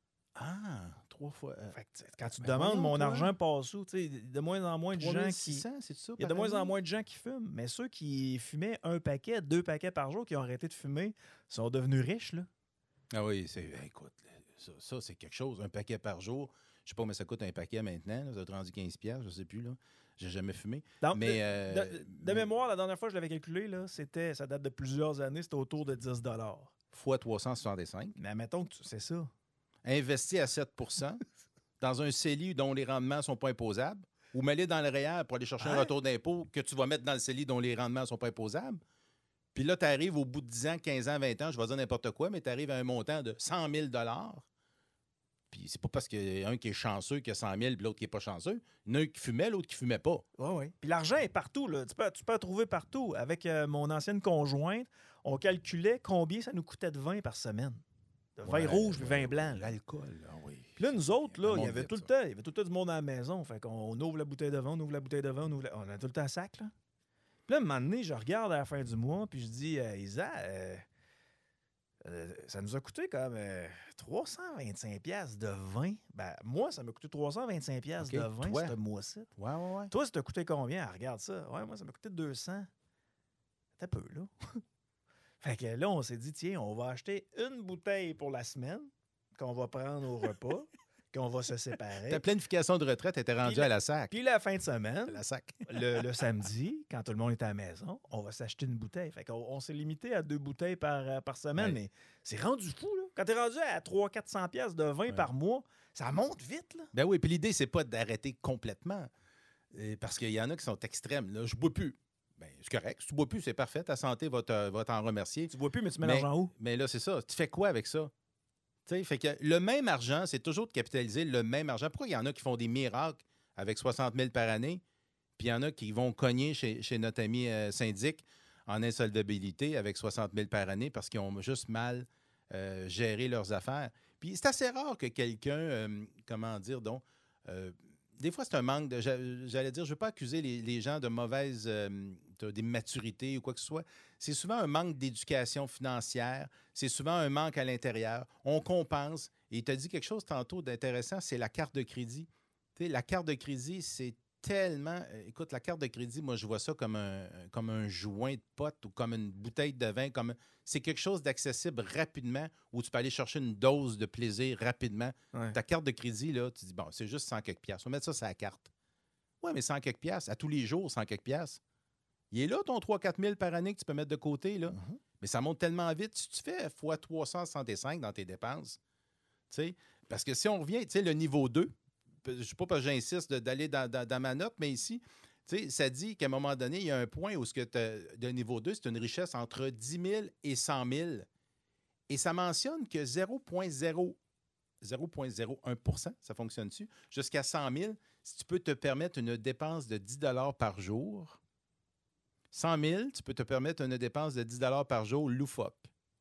Ah, 3 fois. Quand tu te demandes mon argent passe où, il y a de moins en moins de gens qui. C'est ça, il y a de moins en moins de gens qui fument. Mais ceux qui fumaient 1 paquet, 2 paquets par jour, qui ont arrêté de fumer, sont devenus riches, là. Ah oui, écoute, ça c'est quelque chose. 1 paquet par jour. Je sais pas, mais ça coûte un paquet maintenant. Là, ça a rendu 15$, je sais plus, là. J'ai jamais fumé. Donc, de mémoire, la dernière fois que je l'avais calculé, là, ça date de plusieurs années, c'était autour de 10$. Fois 365. Mais admettons que c'est ça. Investi à 7% dans un CELI dont les rendements ne sont pas imposables, ou mets-les dans le REER pour aller chercher un retour d'impôt que tu vas mettre dans le CELI dont les rendements ne sont pas imposables. Puis là, tu arrives au bout de 10 ans, 15 ans, 20 ans, je vais dire n'importe quoi, mais tu arrives à un montant de 100 000 $. Puis c'est pas parce qu'il y a un qui est chanceux qui a 100 000 puis l'autre qui n'est pas chanceux. Il y en a un qui fumait, l'autre qui fumait pas. Oui. Puis l'argent est partout, là. Tu peux le trouver partout. Avec mon ancienne conjointe, on calculait combien ça nous coûtait de vin par semaine. De vin rouge puis vin blanc. L'alcool, oui. Puis là, nous autres, là, il y avait tout le temps du monde à la maison. Fait qu'on ouvre la bouteille de vin, on a tout le temps un sac, là. Puis là, un moment donné, je regarde à la fin du mois, puis je dis, Isa, ça nous a coûté comme 325$ de vin. Ben, moi, ça m'a coûté 325$ de vin ce mois-ci. Ouais. Toi, ça t'a coûté combien? Regarde ça. Ouais, moi, ça m'a coûté 200. T'as peu, là. Fait que là, on s'est dit, tiens, on va acheter une bouteille pour la semaine qu'on va prendre au repas, qu'on va se séparer. Ta planification de retraite était rendue à la SAC. Puis la fin de semaine, la SAC. le samedi, quand tout le monde est à la maison, on va s'acheter une bouteille. Fait qu'on s'est limité à 2 bouteilles par semaine, mais c'est rendu fou, là. Quand t'es rendu à 300-400$ de vin par mois, ça monte vite, là. Ben oui, puis l'idée, c'est pas d'arrêter complètement. Parce qu'il y en a qui sont extrêmes. Là, je bois plus. Bien, c'est correct. Si tu ne bois plus, c'est parfait. Ta santé va t'en remercier. Tu ne bois plus, mais tu mets l'argent où? Mais là, c'est ça. Tu fais quoi avec ça? T'sais, fait que le même argent, c'est toujours de capitaliser le même argent. Pourquoi il y en a qui font des miracles avec 60 000 par année, puis il y en a qui vont cogner chez notre ami syndic en insolvabilité avec 60 000 par année parce qu'ils ont juste mal géré leurs affaires. Puis c'est assez rare que quelqu'un, des fois, c'est un manque de... J'allais dire, je ne veux pas accuser les gens de mauvaise... d'immaturité ou quoi que ce soit. C'est souvent un manque d'éducation financière. C'est souvent un manque à l'intérieur. On compense. Et il t'a dit quelque chose tantôt d'intéressant, c'est la carte de crédit. Tu sais, la carte de crédit, c'est tellement... Écoute, la carte de crédit, moi, je vois ça comme un joint de pote ou comme une bouteille de vin. C'est quelque chose d'accessible rapidement où tu peux aller chercher une dose de plaisir rapidement. Ouais. Ta carte de crédit, là, tu dis, bon, c'est juste 100 quelques piastres. On va mettre ça sur la carte. Oui, mais 100 quelques piastres. À tous les jours, 100 quelques piastres. Il est là, ton 3-4 000 par année que tu peux mettre de côté, là. Mm-hmm. Mais ça monte tellement vite. Si tu fais x 365 dans tes dépenses, tu sais, parce que si on revient, tu sais, le niveau 2, je ne sais pas parce que j'insiste d'aller dans ma note, mais ici, tu sais, ça dit qu'à un moment donné, il y a un point où le niveau 2, c'est une richesse entre 10 000 et 100 000. Et ça mentionne que 0,01 ça fonctionne dessus, jusqu'à 100 000, si tu peux te permettre une dépense de 10 $ par jour. 100 000, tu peux te permettre une dépense de 10 $ par jour loufoque.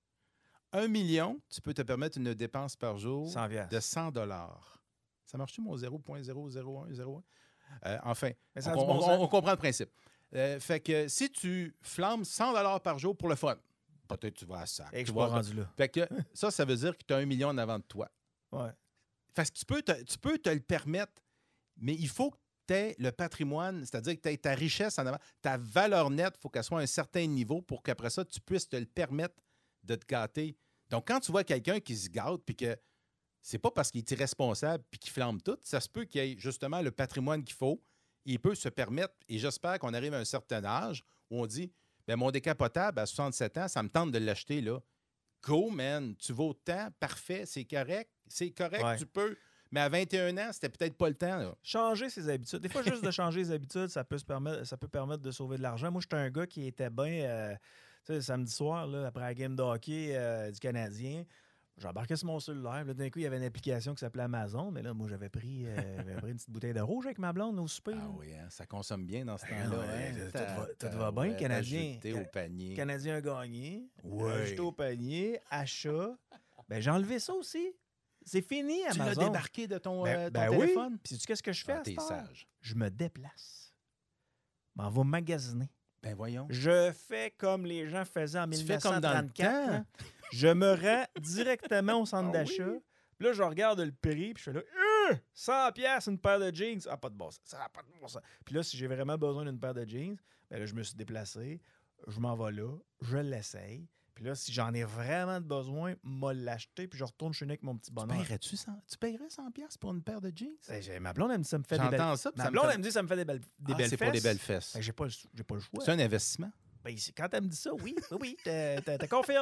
1 million, tu peux te permettre une dépense par jour 100 de 100 $. Ça marche-tu, mon 0,00101? Enfin, Mais ça a du bon sens. on comprend le principe. Fait que si tu flammes 100 $ par jour pour le fun, peut-être tu vas à ça. Et que je suis pas rendu là. Fait que ça veut dire que tu as 1 million en avant de toi. Ouais. Parce que tu peux te le permettre, mais il faut que tu aies le patrimoine, c'est-à-dire que tu aies ta richesse en avant, ta valeur nette, il faut qu'elle soit à un certain niveau pour qu'après ça, tu puisses te le permettre de te gâter. Donc, quand tu vois quelqu'un qui se gâte, puis que c'est pas parce qu'il est irresponsable puis qu'il flambe tout, ça se peut qu'il ait justement le patrimoine qu'il faut. Il peut se permettre, et j'espère qu'on arrive à un certain âge où on dit, bien, mon décapotable à 67 ans, ça me tente de l'acheter, là. Go, man, tu vaux tant, parfait, c'est correct, Ouais. tu peux. Mais à 21 ans, c'était peut-être pas le temps, là. Changer ses habitudes. Des fois, juste de changer ses habitudes, ça peut permettre de sauver de l'argent. Moi, j'étais un gars qui était bien... tu sais, le samedi soir, là, après la game de hockey du Canadien, j'embarquais sur mon cellulaire. Là, d'un coup, il y avait une application qui s'appelait Amazon. Mais là, moi, j'avais pris une petite bouteille de rouge avec ma blonde au souper. Ah oui, hein, ça consomme bien dans ce Ah temps-là. ouais, hein. tout va bien, Canadien. Ajouté au panier. Le Canadien a gagné. Ouais. Ajouté au panier. Achat. Ben, j'ai enlevé ça aussi. C'est fini, Tu Amazon. l'as débarqué de ton, Ben ton oui. téléphone? Puis sais-tu qu'est-ce que je fais à T'es cette heure? sage. Je me déplace. M'en va magasiner. Ben voyons. Je fais comme les gens faisaient en Tu fais comme dans le 1934. temps. hein. Je me rends directement au centre Ah d'achat. oui? Puis là, je regarde le prix, puis je fais là, 100 $, une paire de jeans. Ah, pas de bon sens. Ça n'a pas de bon sens. Puis là, si j'ai vraiment besoin d'une paire de jeans, ben là, je me suis déplacé. Je m'en vais là. Je l'essaye. Puis là, si j'en ai vraiment besoin, m'a l'acheter, puis je retourne chez nous avec mon petit bonheur. Tu paierais 100 $ pour une paire de jeans? Ma blonde, elle me dit ça me fait des J'entends belles... ça, puis Ma ça me blonde, fait- elle me dit ça me fait des belles Ah, fesses. c'est pour les belles fesses. Ben, j'ai pas le choix. C'est un investissement. Ben, quand elle me dit ça, oui, t'as confirme.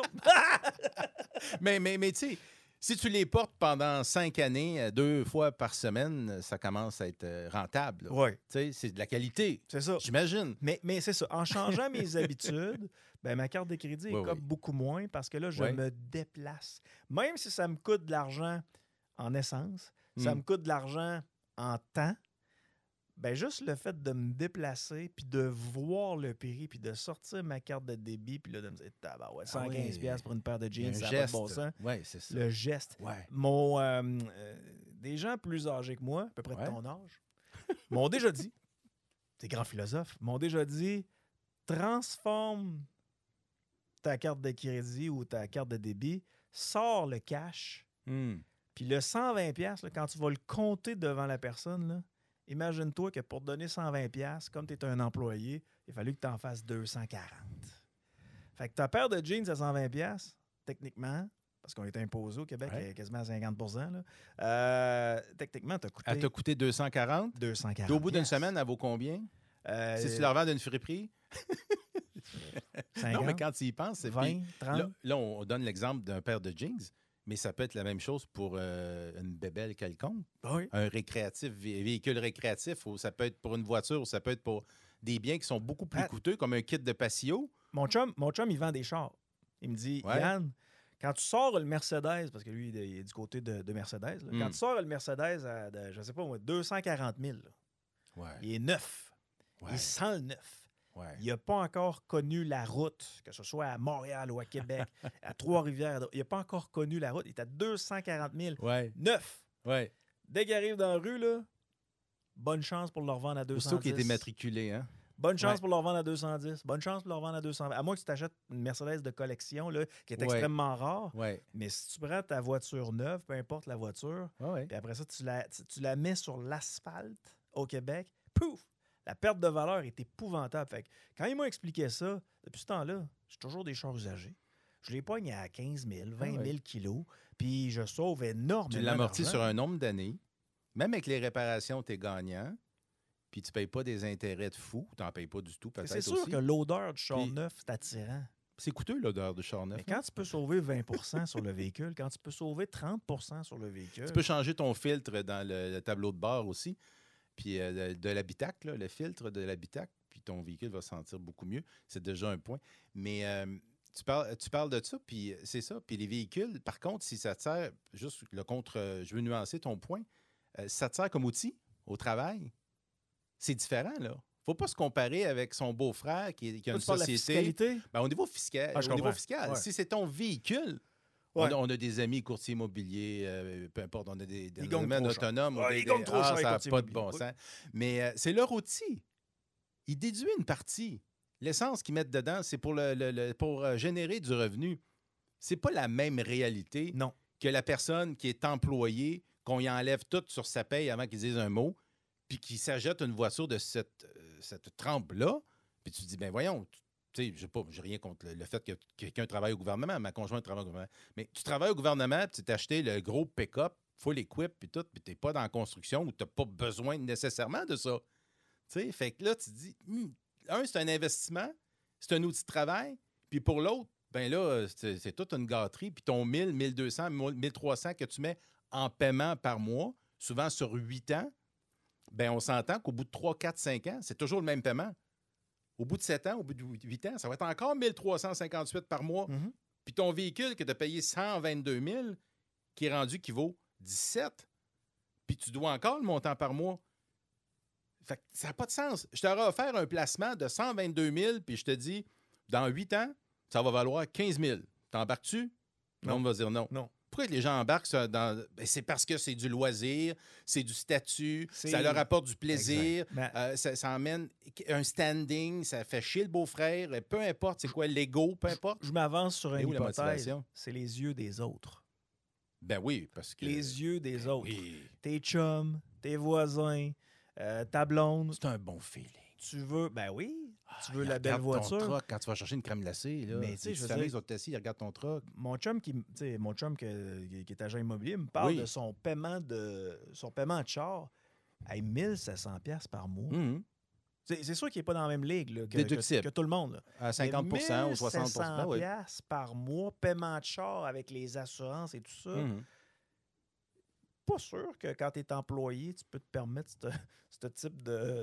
mais tu sais, si tu les portes pendant 5 années, 2 fois par semaine, ça commence à être rentable. là. Oui, Tu sais, c'est de la qualité, c'est ça. j'imagine. Mais c'est ça. En changeant mes habitudes, ben, ma carte de crédit Oui, coûte oui. beaucoup moins parce que là, je Oui. me déplace. Même si ça me coûte de l'argent en essence, ça me coûte de l'argent en temps, ben juste le fait de me déplacer, puis de voir le prix, puis de sortir ma carte de débit, puis là, de me dire, ouais, 115 $, pour une paire de Il y a jeans, un ça n'a pas geste. de bon sens. Oui, c'est ça. Le geste. Ouais. Des gens plus âgés que moi, à peu près de Ouais. ton âge, m'ont déjà dit, des grands philosophes, m'ont déjà dit, transforme ta carte de crédit ou ta carte de débit, sors le cash, Hum. puis le 120 $, là, quand tu vas le compter devant la personne, là, imagine-toi que pour te donner 120 $, comme tu es un employé, il a fallu que tu en fasses 240. Fait que ta paire de jeans à 120 $, techniquement, parce qu'on est imposé au Québec Ouais. quasiment à 50 % là, techniquement, t'as coûté Elle t'a coûté 240. 240 Puis au bout d'une $. semaine, elle vaut combien? Si tu la revends d'une friperie? 50, Non, mais quand tu y penses, c'est 20, 30. là, on donne l'exemple d'un paire de jeans, mais ça peut être la même chose pour une bébelle quelconque. Oui. Un récréatif, véhicule récréatif, ou ça peut être pour une voiture, ou ça peut être pour des biens qui sont beaucoup plus Ah. coûteux, comme un kit de patio. Mon chum, il vend des chars. Il me dit, Ouais. Yann, quand tu sors le Mercedes, parce que lui, il est du côté de Mercedes, là, quand tu sors le Mercedes à, je sais pas moi, 240 000, là, Ouais. il est neuf. Ouais. Il sent le neuf. Ouais. Il n'a pas encore connu la route, que ce soit à Montréal ou à Québec, à Trois-Rivières. Il n'a pas encore connu la route. Il est à 240 000. Ouais. Neuf. Ouais. Dès qu'il arrive dans la rue, là, bonne chance pour le revendre à 210. Aussitôt qu'il était matriculé, hein? Bonne chance Ouais. pour le revendre à 210. Bonne chance pour le revendre à 220. À moins que tu t'achètes une Mercedes de collection, là, qui est Ouais. extrêmement rare. Ouais. Mais si tu prends ta voiture neuve, peu importe la voiture, Ouais. puis après ça, tu la mets sur l'asphalte au Québec, pouf! La perte de valeur est épouvantable. Fait que quand ils m'ont expliqué ça, depuis ce temps-là, j'ai toujours des chars usagés. Je les pogne à 15 000, 20 000 kilos, puis je sauve énormément Tu l'amortis d'argent. sur un nombre d'années. Même avec les réparations, tu es gagnant. Puis tu ne payes pas des intérêts de fou. Tu n'en payes pas du tout, peut-être C'est sûr aussi. que l'odeur du char Puis- neuf, c'est attirant. C'est coûteux, l'odeur de char neuf. Mais quand tu peux sauver 20 sur le véhicule, quand tu peux sauver 30 sur le véhicule... Tu peux changer ton filtre dans le tableau de bord aussi. Puis de l'habitacle, là, le filtre de l'habitacle, puis ton véhicule va sentir beaucoup mieux. C'est déjà un point. Mais tu parles de ça, puis c'est ça. Puis les véhicules, par contre, si ça te sert, juste le contre, je veux nuancer ton point, si ça te sert comme outil au travail, c'est différent, là. Faut pas se comparer avec son beau-frère qui a une société. Fiscalité? Ben, au niveau fiscal, Ouais. si c'est ton véhicule, Ouais. on a des amis courtiers immobiliers, peu importe, on a des gagnent domaines trop cher. autonomes. Ouais, ils gagnent trop cher, les ça n'a courtiers pas de bon immobiliers. sens. Mais c'est leur outil. Ils déduisent une partie. L'essence qu'ils mettent dedans, c'est pour générer du revenu. C'est pas la même réalité Non. que la personne qui est employée, qu'on y enlève tout sur sa paye avant qu'il dise un mot, puis qui s'achète une voiture de cette trempe-là, puis tu te dis, ben voyons, tu sais, j'ai rien contre le fait que quelqu'un travaille au gouvernement, ma conjointe travaille au gouvernement, mais tu travailles au gouvernement, puis tu t'es acheté le gros pick-up, full equip, puis tout, puis tu n'es pas dans la construction où tu n'as pas besoin nécessairement de ça. Tu sais, fait que là, tu te dis, c'est un investissement, c'est un outil de travail, puis pour l'autre, ben là, c'est toute une gâterie, puis ton 1000, 1200, 1300 que tu mets en paiement par mois, souvent sur 8 ans, ben on s'entend qu'au bout de 3, 4, 5 ans, c'est toujours le même paiement. Au bout de 7 ans, au bout de 8 ans, ça va être encore 1358 par mois. Mm-hmm. Puis ton véhicule que tu as payé 122 000, qui est rendu qui vaut 17, puis tu dois encore le montant par mois. Fait que ça n'a pas de sens. Je t'aurais offert un placement de 122 000, puis je te dis, dans 8 ans, ça va valoir 15 000. T'embarques-tu? Non. On va dire non. Non. Pourquoi les gens embarquent dans... Ben, c'est parce que c'est du loisir, c'est du statut, C'est- ça leur apporte du plaisir, Exact. Ben- ça emmène un standing, ça fait chier le beau-frère, peu importe c'est quoi, l'ego, peu importe. Je m'avance sur Et une où la hypothèse. motivation? C'est les yeux des autres. Ben oui, parce que... Les yeux des autres. Oui, Tes chums, tes voisins, ta blonde. c'est un bon feeling. Tu veux... Ben oui. Tu veux Ils la belle regardent ton voiture. truck quand tu vas chercher une crème glacée. Là, Mais tu sais, les je veux familles, dire- ils sont assis, ils regardent ton truck. Mon chum qui est agent immobilier me parle Oui. de son paiement de char à 1700 $ par mois. Mhm. C'est sûr qu'il n'est pas dans la même ligue là, Déductible. que tout le monde. Là. À 50 ou 60 $1 oui. par mois, paiement de char avec les assurances et tout ça. Mhm. Pas sûr que quand tu es employé, tu peux te permettre ce type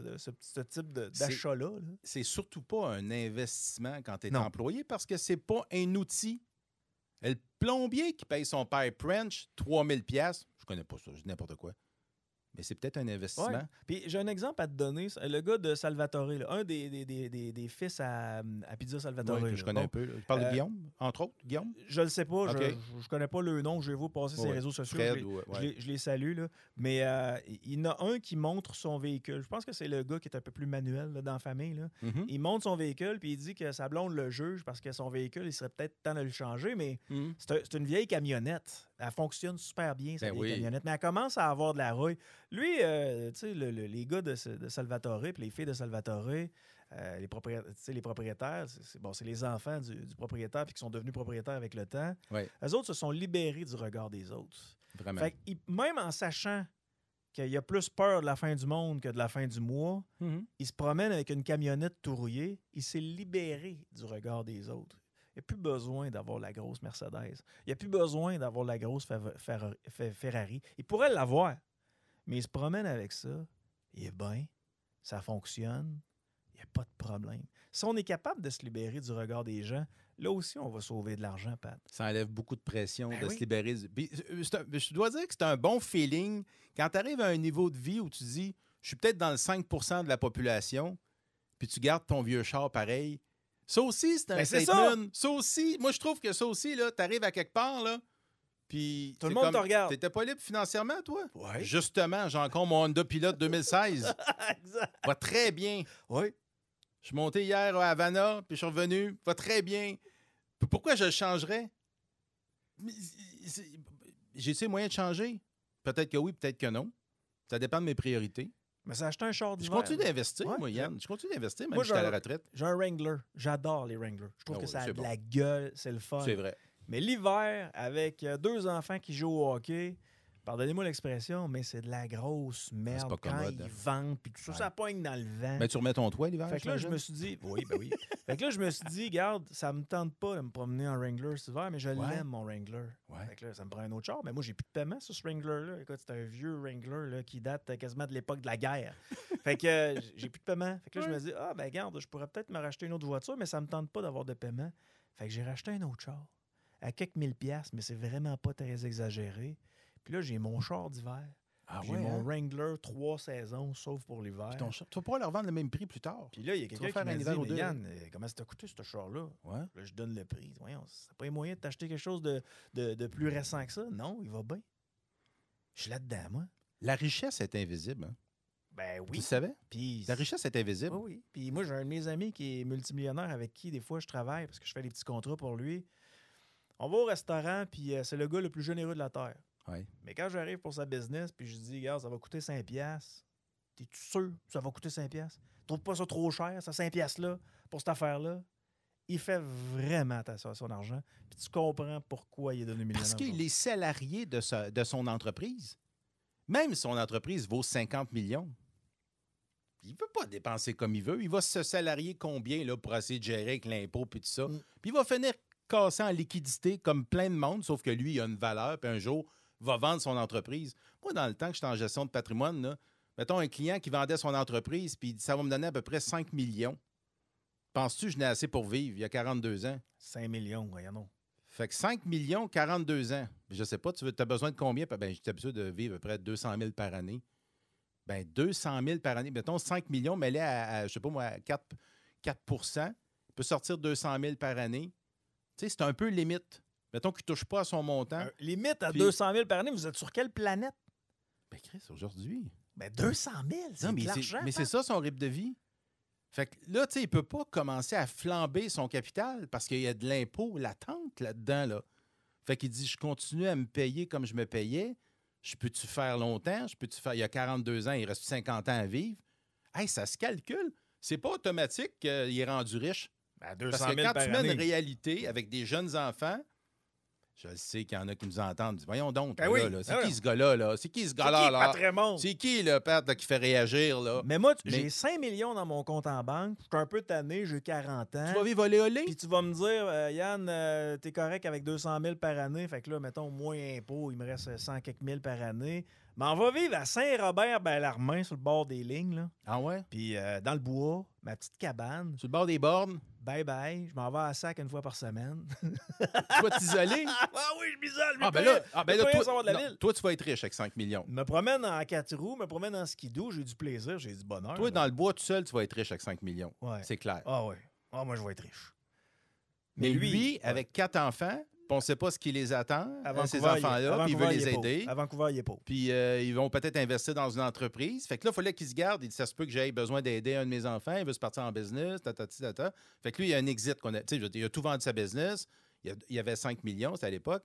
d'achat-là. là. C'est surtout pas un investissement quand tu es Non. employé parce que c'est pas un outil. Le plombier qui paye son pipe wrench 3000 $, je connais pas ça, je dis n'importe quoi. Mais c'est peut-être un investissement. Ouais. Puis j'ai un exemple à te donner. Le gars de Salvatore, là, un des fils à Pizza Salvatore. Oui, que là. je connais Bon, un peu. Là. Je parle de euh, Guillaume, entre autres. Guillaume? Je le sais pas, OK. je connais pas le nom, je vais vous passer ses Ouais. réseaux sociaux. Fred je, les, ou- je ouais. les- je les salue, là. Mais il y en a un qui montre son véhicule. Je pense que c'est le gars qui est un peu plus manuel là, dans la famille. Là. Mhm. Il monte son véhicule puis il dit que sa blonde le juge parce que son véhicule, il serait peut-être temps de le changer, mais Mhm. c'est une vieille camionnette. Elle fonctionne super bien, cette Ben vieille oui. camionnette, mais elle commence à avoir de la rouille. Lui, tu sais, les gars de Salvatore puis les filles de Salvatore, les propriétaires, c'est les enfants du propriétaire puis qui sont devenus propriétaires avec le temps. Ouais. Eux autres se sont libérés du regard des autres. Vraiment. Fait que, même en sachant qu'il y a plus peur de la fin du monde que de la fin du mois, Mhm. il se promène avec une camionnette tout rouillée, il s'est libéré du regard des autres. Il n'y a plus besoin d'avoir la grosse Mercedes. Il n'y a plus besoin d'avoir la grosse Ferrari. Il pourrait l'avoir, mais il se promène avec ça. Il est bien, ça fonctionne, il n'y a pas de problème. Si on est capable de se libérer du regard des gens, là aussi, on va sauver de l'argent, Pat. Ça enlève beaucoup de pression Ben de oui. se libérer. Puis, je dois dire que c'est un bon feeling quand tu arrives à un niveau de vie où tu dis, je suis peut-être dans le 5 % de la population, puis tu gardes ton vieux char pareil. Ça aussi, c'est un Ben, c'est statement. Ça aussi, moi, je trouve que ça aussi, tu arrives à quelque part, là, puis... Tout le c'est monde comme, te regarde. T'étais pas libre financièrement, toi? Ouais. Justement, j'ai encore mon Honda Pilot 2016. Exact. Va très bien. Oui. Je suis monté hier à Havana, puis je suis revenu. Va très bien. Puis pourquoi je le changerais? J'ai-tu les moyens de changer? Peut-être que oui, peut-être que non. Ça dépend de mes priorités. Mais c'est acheter un char Je d'hiver. continue d'investir, Ouais. moi, Yann. Je continue d'investir, même Moi, si je suis à j'ai la retraite. J'ai un Wrangler. J'adore les Wranglers. Je trouve Ah que oui, ça a c'est de bon. la gueule, c'est le fun. C'est vrai. Mais l'hiver, avec 2 enfants qui jouent au hockey, pardonnez-moi l'expression, mais c'est de la grosse merde pas quand commode, ils hein. vendent, puis tout ça, Ouais. ça pogne dans le vent. Mais tu remets ton toit l'hiver? Fait que là, je j'imagine? me suis dit, oui, ben oui. Fait que là, je me suis dit, regarde, ça me tente pas de me promener en Wrangler cet hiver, mais je Ouais. l'aime, mon Wrangler. Ouais. Fait que là, ça me prend un autre char. Mais moi, j'ai plus de paiement sur ce Wrangler-là. Écoute, c'est un vieux Wrangler là, qui date quasiment de l'époque de la guerre. Fait que j'ai plus de paiement. Fait que là, je me dis, ah, ben regarde, je pourrais peut-être me racheter une autre voiture, mais ça me tente pas d'avoir de paiement. Fait que j'ai racheté un autre char à quelques mille piastres, mais c'est vraiment pas très exagéré. Puis là, j'ai mon char d'hiver. J'ai mon Wrangler 3 saisons, sauf pour l'hiver. Tu vas pouvoir leur vendre le même prix plus tard. Puis là, il y a quelqu'un qui m'a dit, mais Yann, comment ça t'a coûté ce char-là? Ouais. Là, je donne le prix. Voyons, ça n'a pas les moyens de t'acheter quelque chose de plus récent que ça? Non, il va bien. Je suis là-dedans, moi. La richesse est invisible. Hein? Ben oui. Tu le savais? Puis, la richesse est invisible. Oui. Puis moi, j'ai un de mes amis qui est multimillionnaire avec qui, des fois, je travaille parce que je fais des petits contrats pour lui. On va au restaurant, puis c'est le gars le plus généreux de la Terre. Ouais. Mais quand j'arrive pour sa business, puis je dis, regarde, ça va coûter 5$. T'es-tu sûr que ça va coûter 5$? Trouve pas ça trop cher, ça 5$-là, pour cette affaire-là? Il fait vraiment attention à son argent, puis tu comprends pourquoi il est devenu millionnaire. Parce qu'il est salarié de son entreprise. Même si son entreprise vaut 50 millions, il ne veut pas dépenser comme il veut. Il va se salarier combien là, pour essayer de gérer avec l'impôt et tout ça. Puis il va finir cassé en liquidité comme plein de monde, sauf que lui, il a une valeur, puis un jour, il va vendre son entreprise. Moi, dans le temps que j'étais en gestion de patrimoine, là, mettons un client qui vendait son entreprise, puis il dit, ça va me donner à peu près 5 millions. Penses-tu que je n'ai assez pour vivre il y a 42 ans? 5 millions, voyons. Fait que 5 millions, 42 ans. Je ne sais pas, tu as besoin de combien? Ben, j'ai besoin de vivre à peu près 200 000 par année. Ben 200 000 par année. Mettons 5 millions, mais là, je ne sais pas moi, à 4 il peut sortir 200 000 par année. Tu sais, c'est un peu limite. Mettons qu'il ne touche pas à son montant. Limite à 200 000 par année, vous êtes sur quelle planète? Ben Chris, aujourd'hui. Ben 200 000, c'est de l'argent. Mais c'est ça son rythme de vie. Fait que là, tu sais, il ne peut pas commencer à flamber son capital parce qu'il y a de l'impôt latente là-dedans. Là. Fait qu'il dit, je continue à me payer comme je me payais. Je peux-tu faire longtemps? Il y a 42 ans, il reste 50 ans à vivre. Hey, ça se calcule. C'est pas automatique qu'il est rendu riche. Ben 200 parce que 000 quand par tu mets année. une réalité avec des jeunes enfants, je sais qu'il y en a qui nous entendent. Voyons donc, Ben oui, là. C'est ben qui oui. ce gars-là? Là? C'est qui ce gars-là? Là? Patrimoine? C'est qui le père là, qui fait réagir? Là? Mais moi, j'ai 5 millions dans mon compte en banque. Je suis un peu tanné, j'ai 40 ans. Tu vas vivre olé. Puis tu vas me dire, Yann, t'es correct avec 200 000 par année. Fait que là, mettons, moins impôt, il me reste 100 quelques mille par année. Mais on va vivre à Saint-Robert-Bellarmin, sur le bord des lignes. Là. Ah ouais? Puis dans le bois, ma petite cabane. Sur le bord des bornes? Bye-bye. Je m'en vais à Sac une fois par semaine. Tu vas t'isoler? Ah oui, je m'isole. Toi, tu vas être riche avec 5 millions. Je me promène en 4 roues, me promène en skidoo, j'ai du plaisir, j'ai du bonheur. Toi, dans le bois, tout seul, tu vas être riche avec 5 millions. Ouais. C'est clair. Ah oui. Ah, moi, je vais être riche. Mais lui, avec 4 enfants, on ne sait pas ce qui les attend, ces enfants-là, puis il veut les aider. À Vancouver, il est pas. Puis ils vont peut-être investir dans une entreprise. Fait que là, il fallait qu'il se garde. Il dit, ça se peut que j'aie besoin d'aider un de mes enfants. Il veut se partir en business, tata. Fait que lui, il y a un exit. Il a tout vendu sa business. Il y avait 5 millions, c'était à l'époque.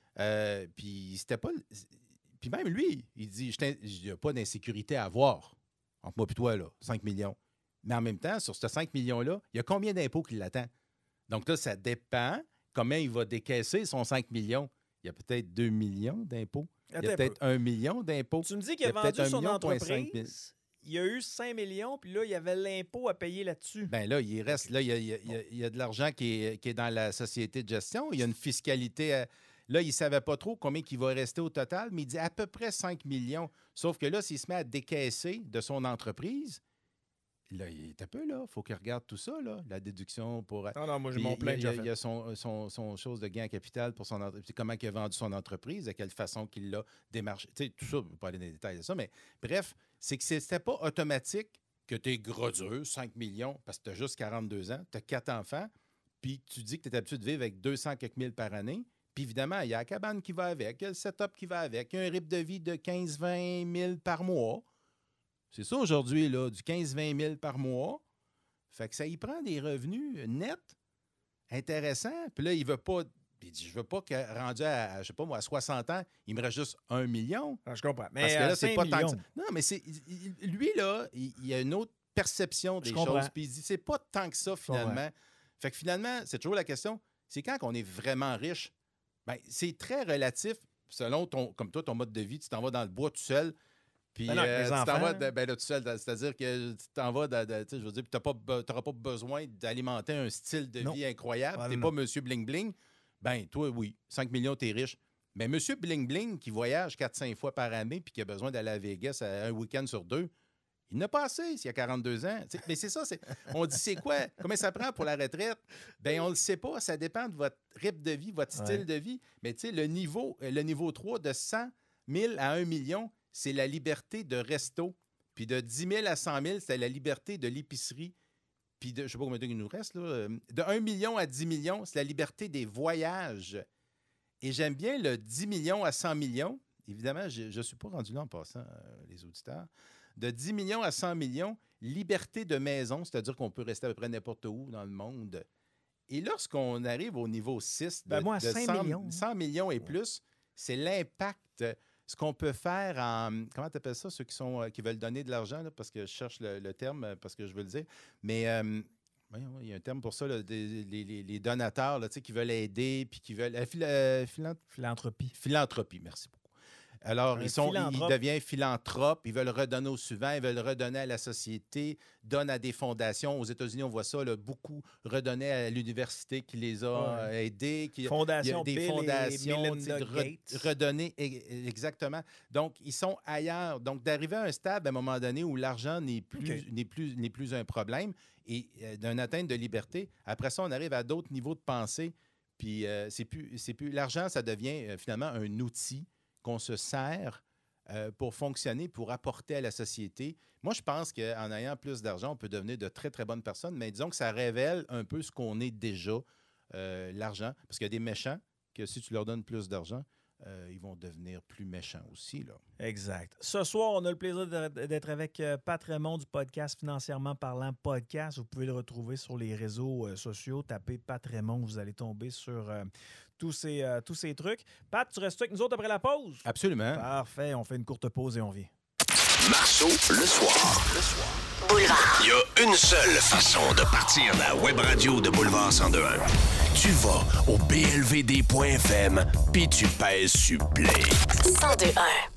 Puis c'était pas... Puis même lui, il dit, il n'y a pas d'insécurité à avoir entre moi et toi, là, 5 millions. Mais en même temps, sur ces 5 millions-là, il y a combien d'impôts qui l'attend? Donc là, ça dépend comment il va décaisser son 5 millions. Il y a peut-être 2 millions d'impôts. Il y a peut-être 1 million d'impôts. Tu me dis qu'il a vendu son entreprise, il y a eu 5 millions, puis là, il y avait l'impôt à payer là-dessus. Bien là, il reste, là, il y a de l'argent qui est dans la société de gestion. Il y a une fiscalité. Là, il ne savait pas trop combien il va rester au total, mais il dit à peu près 5 millions. Sauf que là, s'il se met à décaisser de son entreprise, là, il est un peu là. Il faut qu'il regarde tout ça, là, la déduction pour... Non, moi, j'ai mon plein déjà fait. Il y a son chose de gain en capital pour son entreprise. Comment il a vendu son entreprise, de quelle façon qu'il l'a démarché. Tu sais, tout ça, je ne vais pas aller dans les détails de ça, mais bref, c'est que c'était pas automatique que tu es gros dur, 5 millions, parce que tu as juste 42 ans, tu as 4 enfants, puis tu dis que tu es habitué de vivre avec 200 quelques mille par année. Puis évidemment, il y a la cabane qui va avec, il y a le setup qui va avec, il y a un rythme de vie de 15-20 000 par mois. C'est ça aujourd'hui, là, du 15-20 000 par mois. Fait que ça y prend des revenus nets, intéressants. Puis là, il veut pas... Il dit, je veux pas que rendu à, je sais pas moi, à 60 ans, il me reste juste 1 million. Ah, je comprends. Mais parce que là, c'est pas millions. tant que ça. Non, mais lui, là, il a une autre perception des choses. Puis il dit, c'est pas tant que ça, finalement. Fait que finalement, c'est toujours la question, c'est quand qu'on est vraiment riche? Bien, c'est très relatif selon comme toi, ton mode de vie. Tu t'en vas dans le bois tout seul. Puis tu t'en vas là, tout seul. C'est-à-dire que tu t'en vas, je veux dire, tu n'auras pas besoin d'alimenter un style de vie incroyable. Tu n'es pas monsieur bling-bling. Ben toi, oui, 5 millions, tu es riche. Mais monsieur bling-bling qui voyage 4-5 fois par année puis qui a besoin d'aller à Vegas un week-end sur 2, Il n'a pas assez s'il a 42 ans. T'sais, mais c'est ça, on dit c'est quoi? Combien ça prend pour la retraite? Bien, on ne le sait pas. Ça dépend de votre rythme de vie, votre style de vie. Mais tu sais, le niveau 3 de 100 000 à 1 million, c'est la liberté de resto. Puis de 10 000 à 100 000, c'est la liberté de l'épicerie. Puis je ne sais pas combien de temps il nous reste. Là. De 1 million à 10 millions, c'est la liberté des voyages. Et j'aime bien le 10 millions à 100 millions. Évidemment, je ne suis pas rendu là en passant, les auditeurs. De 10 millions à 100 millions, liberté de maison, c'est-à-dire qu'on peut rester à peu près n'importe où dans le monde. Et lorsqu'on arrive au niveau 6, de 100 millions et plus, c'est l'impact, ce qu'on peut faire en... Comment tu appelles ça, ceux qui veulent donner de l'argent, là, parce que je cherche le terme, parce que je veux le dire. Mais il y a un terme pour ça, là, les donateurs là, qui veulent aider, puis qui veulent... Philanthropie. Philanthropie, merci beaucoup. Alors, ils deviennent philanthropes, ils veulent redonner au suivant, ils veulent redonner à la société, donnent à des fondations. Aux États-Unis, on voit ça, là, beaucoup redonnaient à l'université qui les a aidés. Fondation il y a des Bill fondations redonner. Exactement. Donc, ils sont ailleurs. Donc, d'arriver à un stade, à un moment donné, où l'argent n'est plus un problème et d'une atteinte de liberté, après ça, on arrive à d'autres niveaux de pensée. Puis, c'est plus l'argent, ça devient finalement un outil qu'on se sert pour fonctionner, pour apporter à la société. Moi, je pense qu'en ayant plus d'argent, on peut devenir de très, très bonnes personnes, mais disons que ça révèle un peu ce qu'on est déjà, l'argent. Parce qu'il y a des méchants que si tu leur donnes plus d'argent, ils vont devenir plus méchants aussi. Là. Exact. Ce soir, on a le plaisir d'être avec Pat Raymond du podcast Financièrement Parlant Podcast. Vous pouvez le retrouver sur les réseaux sociaux. Tapez Pat Raymond, vous allez tomber sur tous ces trucs. Pat, tu restes avec nous autres après la pause? Absolument. Parfait. On fait une courte pause et on vient. Marceau, le soir. Boulevard. Il y a une seule façon de partir la web radio de Boulevard 102.1. Tu vas au blvd.fm puis tu pèses sur play. 102.1.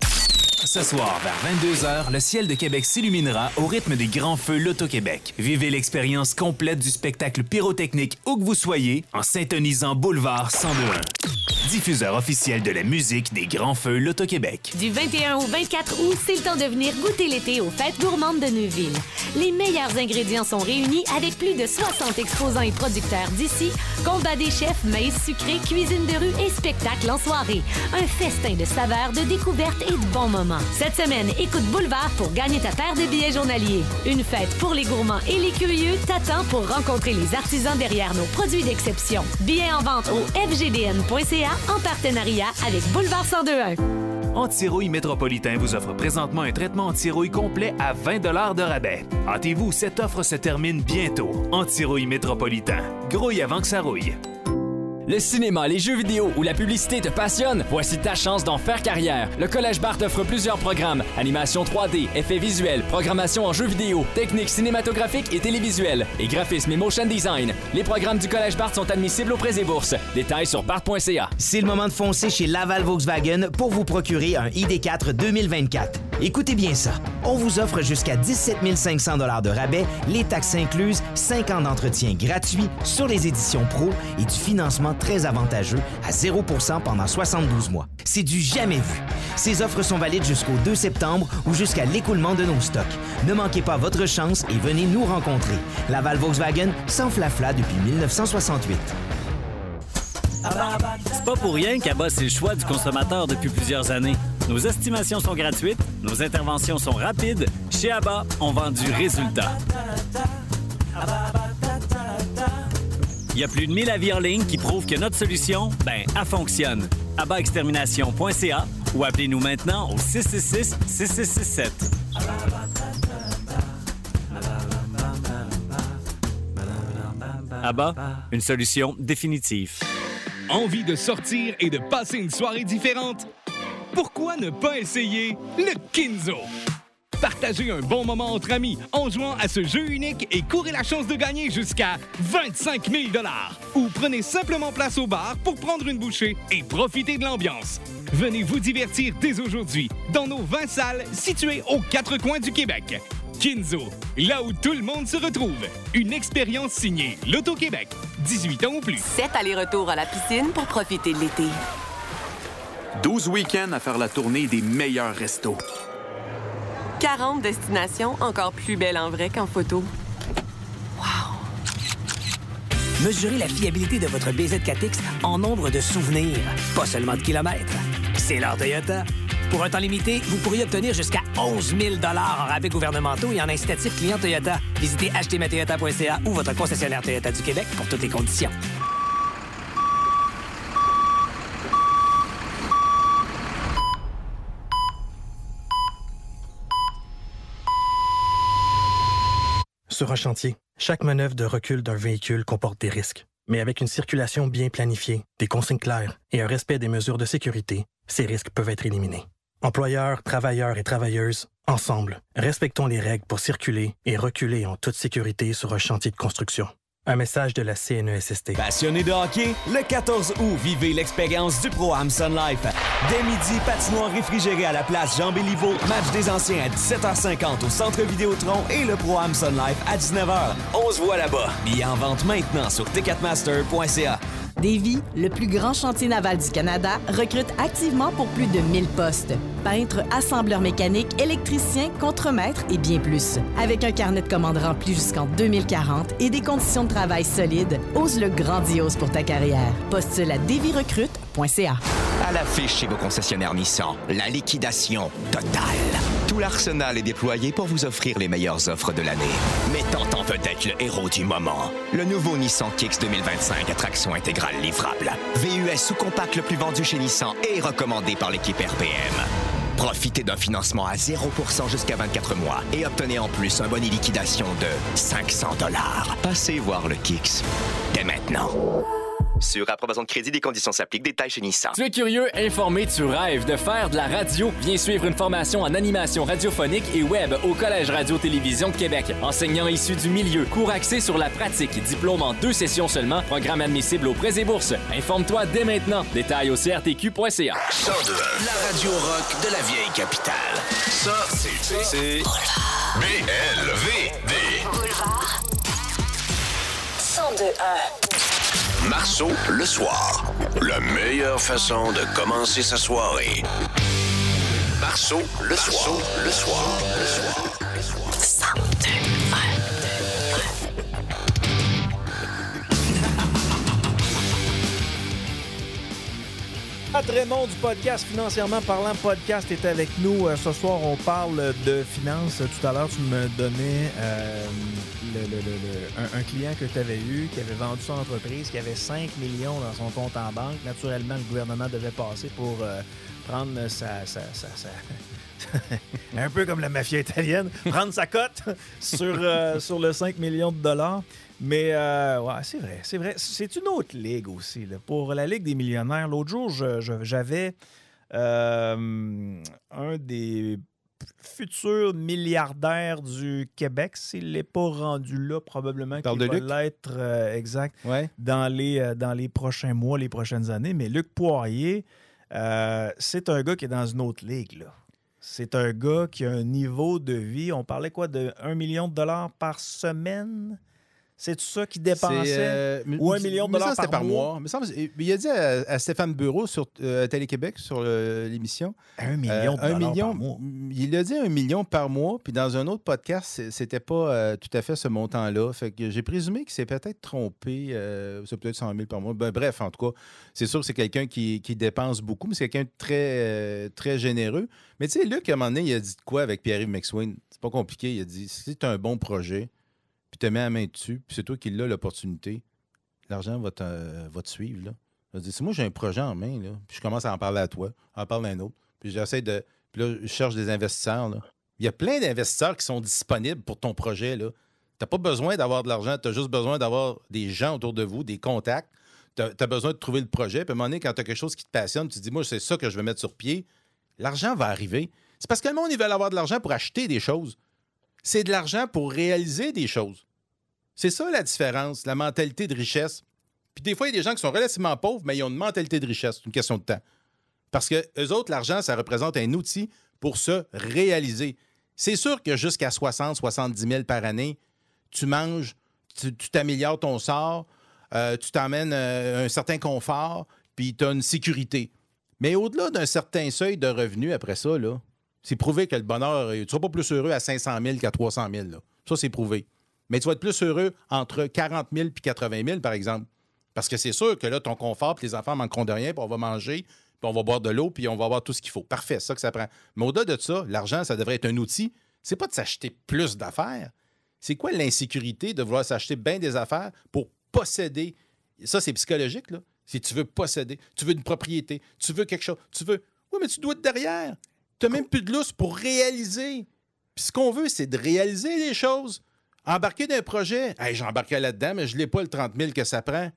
Ce soir, vers 22h, le ciel de Québec s'illuminera au rythme des grands feux Loto-Québec. Vivez l'expérience complète du spectacle pyrotechnique où que vous soyez en syntonisant Boulevard 102.1. Diffuseur officiel de la musique des grands feux Loto-Québec. Du 21 au 24 août, c'est le temps de venir goûter l'été aux Fêtes gourmandes de Neuville. Les meilleurs ingrédients sont réunis avec plus de 60 exposants et producteurs d'ici, combat des chefs, mets sucrés, cuisine de rue et spectacle en soirée. Un festin de saveurs, de découvertes et de bons moments. Cette semaine, écoute Boulevard pour gagner ta paire de billets journaliers. Une fête pour les gourmands et les curieux t'attend pour rencontrer les artisans derrière nos produits d'exception. Billets en vente au fgdn.ca en partenariat avec Boulevard 102.1. Antirouille Métropolitain vous offre présentement un traitement anti-rouille complet à 20 $ de rabais. Hâtez-vous, cette offre se termine bientôt. Antirouille Métropolitain. Grouille avant que ça rouille. Le cinéma, les jeux vidéo ou la publicité te passionne? Voici ta chance d'en faire carrière. Le Collège Bart offre plusieurs programmes. Animation 3D, effets visuels, programmation en jeux vidéo, techniques cinématographiques et télévisuelles, et graphisme et motion design. Les programmes du Collège Bart sont admissibles aux prêts et bourses. Détails sur bart.ca. C'est le moment de foncer chez Laval Volkswagen pour vous procurer un ID4 2024. Écoutez bien ça. On vous offre jusqu'à 17 500 $ de rabais, les taxes incluses, 5 ans d'entretien gratuit sur les éditions Pro et du financement très avantageux à 0% pendant 72 mois. C'est du jamais vu. Ces offres sont valides jusqu'au 2 septembre ou jusqu'à l'écoulement de nos stocks. Ne manquez pas votre chance et venez nous rencontrer. Laval Volkswagen, sans flafla depuis 1968. C'est pas pour rien qu'Abba, c'est le choix du consommateur depuis plusieurs années. Nos estimations sont gratuites, nos interventions sont rapides. Chez Abba, on vend du résultat. Il y a plus de 1000 avis en ligne qui prouvent que notre solution, elle fonctionne. ABBAextermination.ca ou appelez-nous maintenant au 666-6667. Abba, une solution définitive. Envie de sortir et de passer une soirée différente? Pourquoi ne pas essayer le Kinzo? Partagez un bon moment entre amis en jouant à ce jeu unique et courez la chance de gagner jusqu'à 25 000 $. Ou prenez simplement place au bar pour prendre une bouchée et profiter de l'ambiance. Venez vous divertir dès aujourd'hui dans nos 20 salles situées aux 4 coins du Québec. Kinzo, là où tout le monde se retrouve. Une expérience signée Loto-Québec. 18 ans ou plus. 7 allers-retours à la piscine pour profiter de l'été. 12 week-ends à faire la tournée des meilleurs restos. 40 destinations encore plus belles en vrai qu'en photo. Mesurez la fiabilité de votre BZ4X en nombre de souvenirs, pas seulement de kilomètres. C'est l'heure Toyota. Pour un temps limité, vous pourriez obtenir jusqu'à 11 000 $ en rabais gouvernementaux et en incitatifs clients Toyota. Visitez achetezmatoyota.ca ou votre concessionnaire Toyota du Québec pour toutes les conditions. Sur un chantier, chaque manœuvre de recul d'un véhicule comporte des risques. Mais avec une circulation bien planifiée, des consignes claires et un respect des mesures de sécurité, ces risques peuvent être éliminés. Employeurs, travailleurs et travailleuses, ensemble, respectons les règles pour circuler et reculer en toute sécurité sur un chantier de construction. Un message de la CNESST. Passionné de hockey? Le 14 août, vivez l'expérience du Pro-Am Sun Life. Dès midi, patinoire réfrigérée à la place Jean-Béliveau, match des anciens à 17h50 au Centre Vidéotron et le Pro-Am Sun Life à 19h. On se voit là-bas. Billets en vente maintenant sur ticketmaster.ca. Davy, le plus grand chantier naval du Canada, recrute activement pour plus de 1000 postes. Peintres, assembleurs mécaniques, électriciens, contremaîtres et bien plus. Avec un carnet de commandes rempli jusqu'en 2040 et des conditions de travail solides, ose le grandiose pour ta carrière. Postule à davyrecrute.ca. À l'affiche chez vos concessionnaires Nissan, la liquidation totale. Tout l'arsenal est déployé pour vous offrir les meilleures offres de l'année. Mettant en vedette le héros du moment. Le nouveau Nissan Kicks 2025 à traction intégrale livrable. VUS sous-compact le plus vendu chez Nissan et recommandé par l'équipe RPM. Profitez d'un financement à 0% jusqu'à 24 mois et obtenez en plus un bonus liquidation de 500 $. Passez voir le Kicks dès maintenant. Sur approbation de crédit, des conditions s'appliquent. Détails chez Nissan. Tu es curieux, informé, tu rêves de faire de la radio? Viens suivre une formation en animation radiophonique et web au Collège Radio-Télévision de Québec. Enseignants issus du milieu, cours axés sur la pratique, diplôme en 2 sessions seulement, programme admissible aux prêts et bourses. Informe-toi dès maintenant. Détails au crtq.ca. 102.1, la radio rock de la vieille capitale. Ça, c'est BLVD. Boulevard. 102.1. Marceau, le soir. La meilleure façon de commencer sa soirée. Marceau, le soir. Le soir. Le soir. 102.1. Pat Raymond du podcast Financièrement Parlant Podcast est avec nous. Ce soir, on parle de finances. Tout à l'heure, tu me donnais un client que tu avais eu, qui avait vendu son entreprise, qui avait 5 millions dans son compte en banque. Naturellement, le gouvernement devait passer pour prendre sa un peu comme la mafia italienne, prendre sa cote sur le 5 millions de $. Mais ouais, c'est vrai. C'est une autre ligue aussi. Là. Pour la Ligue des millionnaires, l'autre jour, j'avais un des futurs milliardaires du Québec, s'il n'est pas rendu là, probablement qu'il va l'être exact dans les prochains mois, les prochaines années. Mais Luc Poirier, c'est un gars qui est dans une autre ligue, là. C'est un gars qui a un niveau de vie, on parlait quoi, de 1 million de $, par semaine? C'est ça qu'il dépensait? Ou 1 million de $ par mois? Il a dit à Stéphane Bureau sur Télé-Québec, sur l'émission... 1 million de $ par mois. Il a dit 1 million par mois, puis dans un autre podcast, c'était pas tout à fait ce montant-là. Fait que j'ai présumé qu'il s'est peut-être trompé. C'est peut-être 100 000 par mois. Bref, en tout cas, c'est sûr que c'est quelqu'un qui dépense beaucoup, mais c'est quelqu'un de très, très généreux. Mais tu sais, Luc, à un moment donné, il a dit de quoi avec Pierre-Yves McSween? C'est pas compliqué. Il a dit, si tu as un bon projet... puis tu te mets la main dessus, puis c'est toi qui l'as l'opportunité, l'argent va te suivre. Là. Je dis, si moi j'ai un projet en main, là, puis je commence à en parler à toi, à en parler à un autre, puis j'essaie de. Puis là, je cherche des investisseurs. Là. Il y a plein d'investisseurs qui sont disponibles pour ton projet. Tu n'as pas besoin d'avoir de l'argent, tu as juste besoin d'avoir des gens autour de vous, des contacts. Tu as besoin de trouver le projet. Puis à un moment donné, quand tu as quelque chose qui te passionne, tu te dis, moi, c'est ça que je vais mettre sur pied, l'argent va arriver. C'est parce que le monde, ils veulent avoir de l'argent pour acheter des choses. C'est de l'argent pour réaliser des choses. C'est ça la différence, la mentalité de richesse. Puis des fois, il y a des gens qui sont relativement pauvres, mais ils ont une mentalité de richesse. C'est une question de temps. Parce que eux autres, l'argent, ça représente un outil pour se réaliser. C'est sûr que jusqu'à 60, 70 000 par année, tu manges, tu t'améliores ton sort, tu t'emmènes un certain confort, puis tu as une sécurité. Mais au-delà d'un certain seuil de revenus, après ça, là, C'est prouvé que le bonheur, tu ne seras pas plus heureux à 500 000 qu'à 300 000. Là. Ça, c'est prouvé. Mais tu vas être plus heureux entre 40 000 et 80 000, par exemple. Parce que c'est sûr que là, ton confort, puis les enfants ne manqueront de rien, puis on va manger, puis on va boire de l'eau, puis on va avoir tout ce qu'il faut. Parfait, c'est ça que ça prend. Mais au-delà de ça, l'argent, ça devrait être un outil. C'est pas de s'acheter plus d'affaires. C'est quoi l'insécurité de vouloir s'acheter bien des affaires pour posséder? Ça, c'est psychologique, là. Si tu veux posséder, tu veux une propriété, tu veux quelque chose, tu veux... Oui, mais tu dois être derrière. Tu n'as même plus de lousse pour réaliser. Puis ce qu'on veut, c'est de réaliser les choses. Embarquer dans un projet. Hey, j'ai embarqué là-dedans, mais je n'ai pas le 30 000 que ça prend.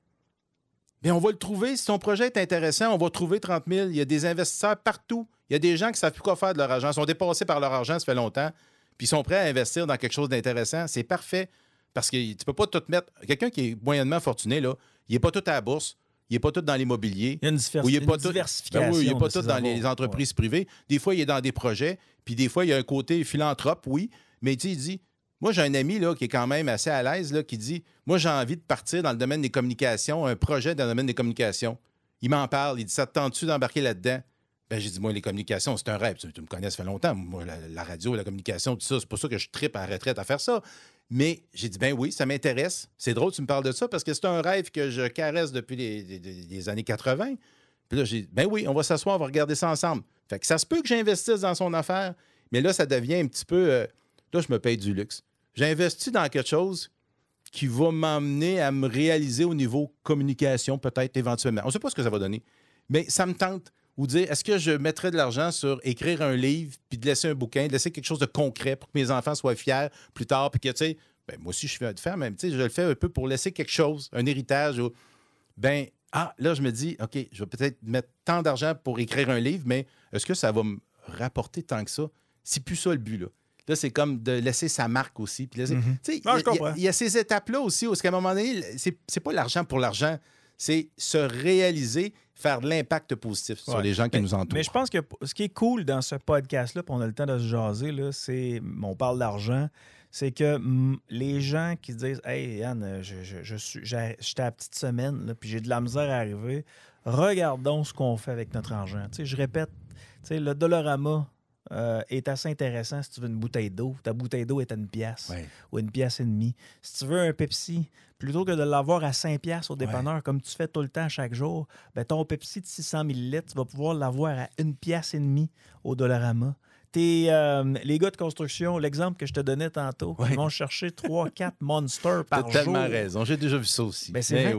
Bien, on va le trouver. Si ton projet est intéressant, on va trouver 30 000. Il y a des investisseurs partout. Il y a des gens qui ne savent plus quoi faire de leur argent. Ils sont dépassés par leur argent, ça fait longtemps. Puis ils sont prêts à investir dans quelque chose d'intéressant. C'est parfait. Parce que tu ne peux pas tout mettre... Quelqu'un qui est moyennement fortuné, là, il n'est pas tout à la bourse. Il n'est pas tout dans l'immobilier. Il y a une diversification. Il n'est pas tout dans les entreprises privées. Des fois, il est dans des projets. Puis des fois, il y a un côté philanthrope, oui. Mais il dit... Moi, j'ai un ami là, qui est quand même assez à l'aise, là, qui dit « Moi, j'ai envie de partir dans le domaine des communications, un projet dans le domaine des communications. » Il m'en parle. Il dit « Ça te tente-tu d'embarquer là-dedans? » Ben, j'ai dit « Moi, les communications, c'est un rêve. Tu me connais, ça fait longtemps. Moi, la radio, la communication, tout ça, c'est pour ça que je trippe à la retraite à faire ça. » Mais j'ai dit « Ben oui, ça m'intéresse. C'est drôle, tu me parles de ça parce que c'est un rêve que je caresse depuis les années 80. » Puis là, j'ai dit « Ben oui, on va s'asseoir, on va regarder ça ensemble. » Fait que ça se peut que j'investisse dans son affaire, mais là, ça devient un petit peu... là, je me paye du luxe. J'investis dans quelque chose qui va m'emmener à me réaliser au niveau communication, peut-être, éventuellement. On ne sait pas ce que ça va donner, mais ça me tente. Ou dire, est-ce que je mettrais de l'argent sur écrire un livre, puis de laisser un bouquin, de laisser quelque chose de concret pour que mes enfants soient fiers plus tard, puis que, tu sais, ben, moi aussi, je fais de faire, mais tu sais, je le fais un peu pour laisser quelque chose, un héritage. Ben, là, je me dis, OK, je vais peut-être mettre tant d'argent pour écrire un livre, mais est-ce que ça va me rapporter tant que ça? C'est plus ça le but, là. Là, c'est comme de laisser sa marque aussi. Puis il y a ces étapes-là aussi où, à un moment donné, c'est pas l'argent pour l'argent, c'est se réaliser, faire de l'impact positif sur les gens qui nous entourent. Mais je pense que ce qui est cool dans ce podcast-là, puis on a le temps de se jaser, là, on parle d'argent, c'est que les gens qui se disent « Hey, Yann, j'étais à la petite semaine, là, puis j'ai de la misère à arriver. Regardons ce qu'on fait avec notre argent. » Tu sais, je répète, le Dollarama est assez intéressant si tu veux une bouteille d'eau. Ta bouteille d'eau est à 1$ ou 1,5$. Si tu veux un Pepsi, plutôt que de l'avoir à 5$ au dépanneur, comme tu fais tout le temps chaque jour, ben ton Pepsi de 600 ml, tu vas pouvoir l'avoir à 1,5$ au Dollarama. Les gars de construction, l'exemple que je te donnais tantôt, ils vont chercher 3-4 Monster par jour. Tu as tellement raison. J'ai déjà vu ça aussi. Ben, c'est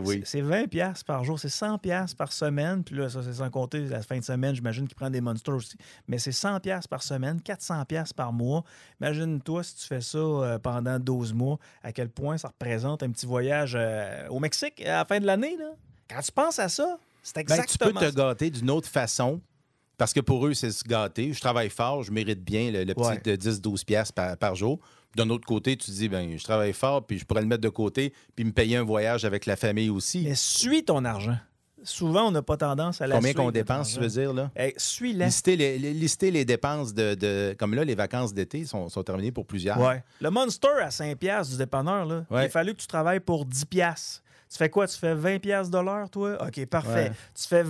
20$ par jour. C'est 100$ par semaine. Puis là, ça, c'est sans compter la fin de semaine. J'imagine qu'ils prennent des Monsters aussi. Mais c'est 100$ par semaine, 400$ par mois. Imagine-toi si tu fais ça pendant 12 mois, à quel point ça représente un petit voyage au Mexique à la fin de l'année. Là. Quand tu penses à ça, c'est exactement tu peux te gâter d'une autre façon. Parce que pour eux, c'est se gâter. Je travaille fort, je mérite bien le petit de 10-12$ par jour. D'un autre côté, tu te dis, ben, je travaille fort, puis je pourrais le mettre de côté, puis me payer un voyage avec la famille aussi. Mais suis ton argent. Souvent, on n'a pas tendance à la Combien qu'on dépense, tu veux dire, là? Suis-la. Lister les dépenses comme là, les vacances d'été sont terminées pour plusieurs. Ouais. Le Monster à 5$ du dépanneur, là, il a fallu que tu travailles pour 10$. Tu fais quoi? Tu fais 20$ toi? OK, parfait. Ouais. Tu fais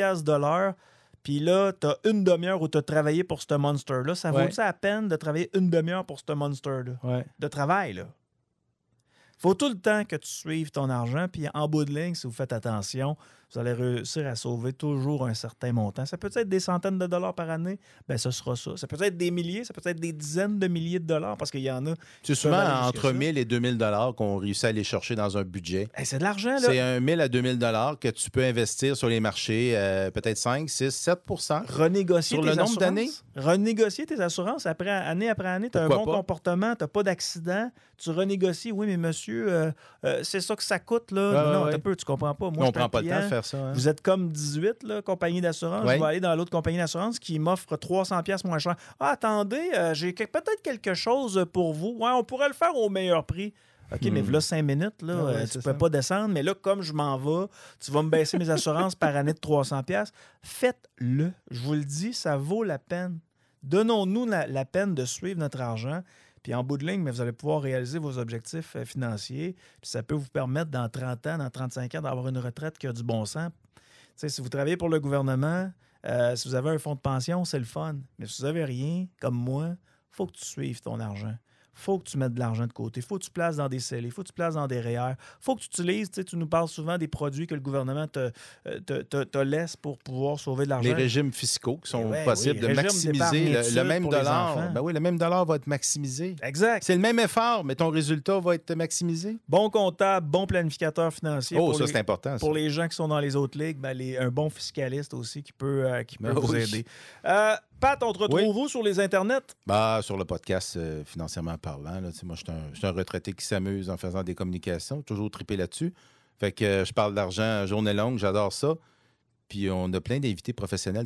20$ puis là, tu as une demi-heure où tu as travaillé pour ce Monster-là. Ça vaut-tu la peine de travailler une demi-heure pour ce Monster-là? Ouais. De travail, là. Faut tout le temps que tu suives ton argent. Puis en bout de ligne, si vous faites attention, vous allez réussir à sauver toujours un certain montant. Ça peut être des centaines de dollars par année. Bien, ce sera ça. Ça peut être des milliers, ça peut être des dizaines de milliers de dollars parce qu'il y en a. C'est souvent entre 1 000 et 2 000 $ qu'on réussit à aller chercher dans un budget. Hey, c'est de l'argent, là. C'est 1 000 à 2 000 $ que tu peux investir sur les marchés, peut-être 5, 6, 7 renégocier sur tes le nombre assurances. Renégocier tes assurances année après année. Tu as un bon comportement, tu n'as pas d'accident. Tu renégocies. Oui, mais monsieur, c'est ça que ça coûte, là. Non, tu comprends pas. Moi, on ne prend pas le temps de faire ça. Hein? Vous êtes comme 18, là, compagnie d'assurance. Je vais aller dans l'autre compagnie d'assurance qui m'offre 300$ moins cher. Ah, attendez, j'ai peut-être quelque chose pour vous. Ouais, on pourrait le faire au meilleur prix. OK, mais là, 5 minutes, là, tu ne peux pas descendre. Mais là, comme je m'en vais, tu vas me baisser mes assurances par année de 300$. Faites-le. Je vous le dis, ça vaut la peine. Donnons-nous la peine de suivre notre argent. Puis en bout de ligne, mais vous allez pouvoir réaliser vos objectifs financiers. Puis ça peut vous permettre dans 30 ans, dans 35 ans, d'avoir une retraite qui a du bon sens. Tu sais, si vous travaillez pour le gouvernement, Si vous avez un fonds de pension, c'est le fun. Mais si vous n'avez rien, comme moi, il faut que tu suives ton argent. Faut que tu mettes de l'argent de côté. Faut que tu places dans des scellés. Faut que tu places dans des REER. Faut que tu utilises, tu nous parles souvent des produits que le gouvernement te laisse pour pouvoir sauver de l'argent. Les régimes fiscaux qui sont possibles de maximiser le même dollar. Ben oui, le même dollar va être maximisé. Exact. C'est le même effort, mais ton résultat va être maximisé. Bon comptable, bon planificateur financier. Oh, ça, c'est important. Pour les gens qui sont dans les autres ligues, un bon fiscaliste aussi qui peut vous aider. Pat, on te retrouve où sur les internets? Sur le podcast Financièrement parlant. Là, moi, je suis un retraité qui s'amuse en faisant des communications. Toujours trippé là-dessus. Fait que je parle d'argent journée longue. J'adore ça. Puis on a plein d'invités professionnels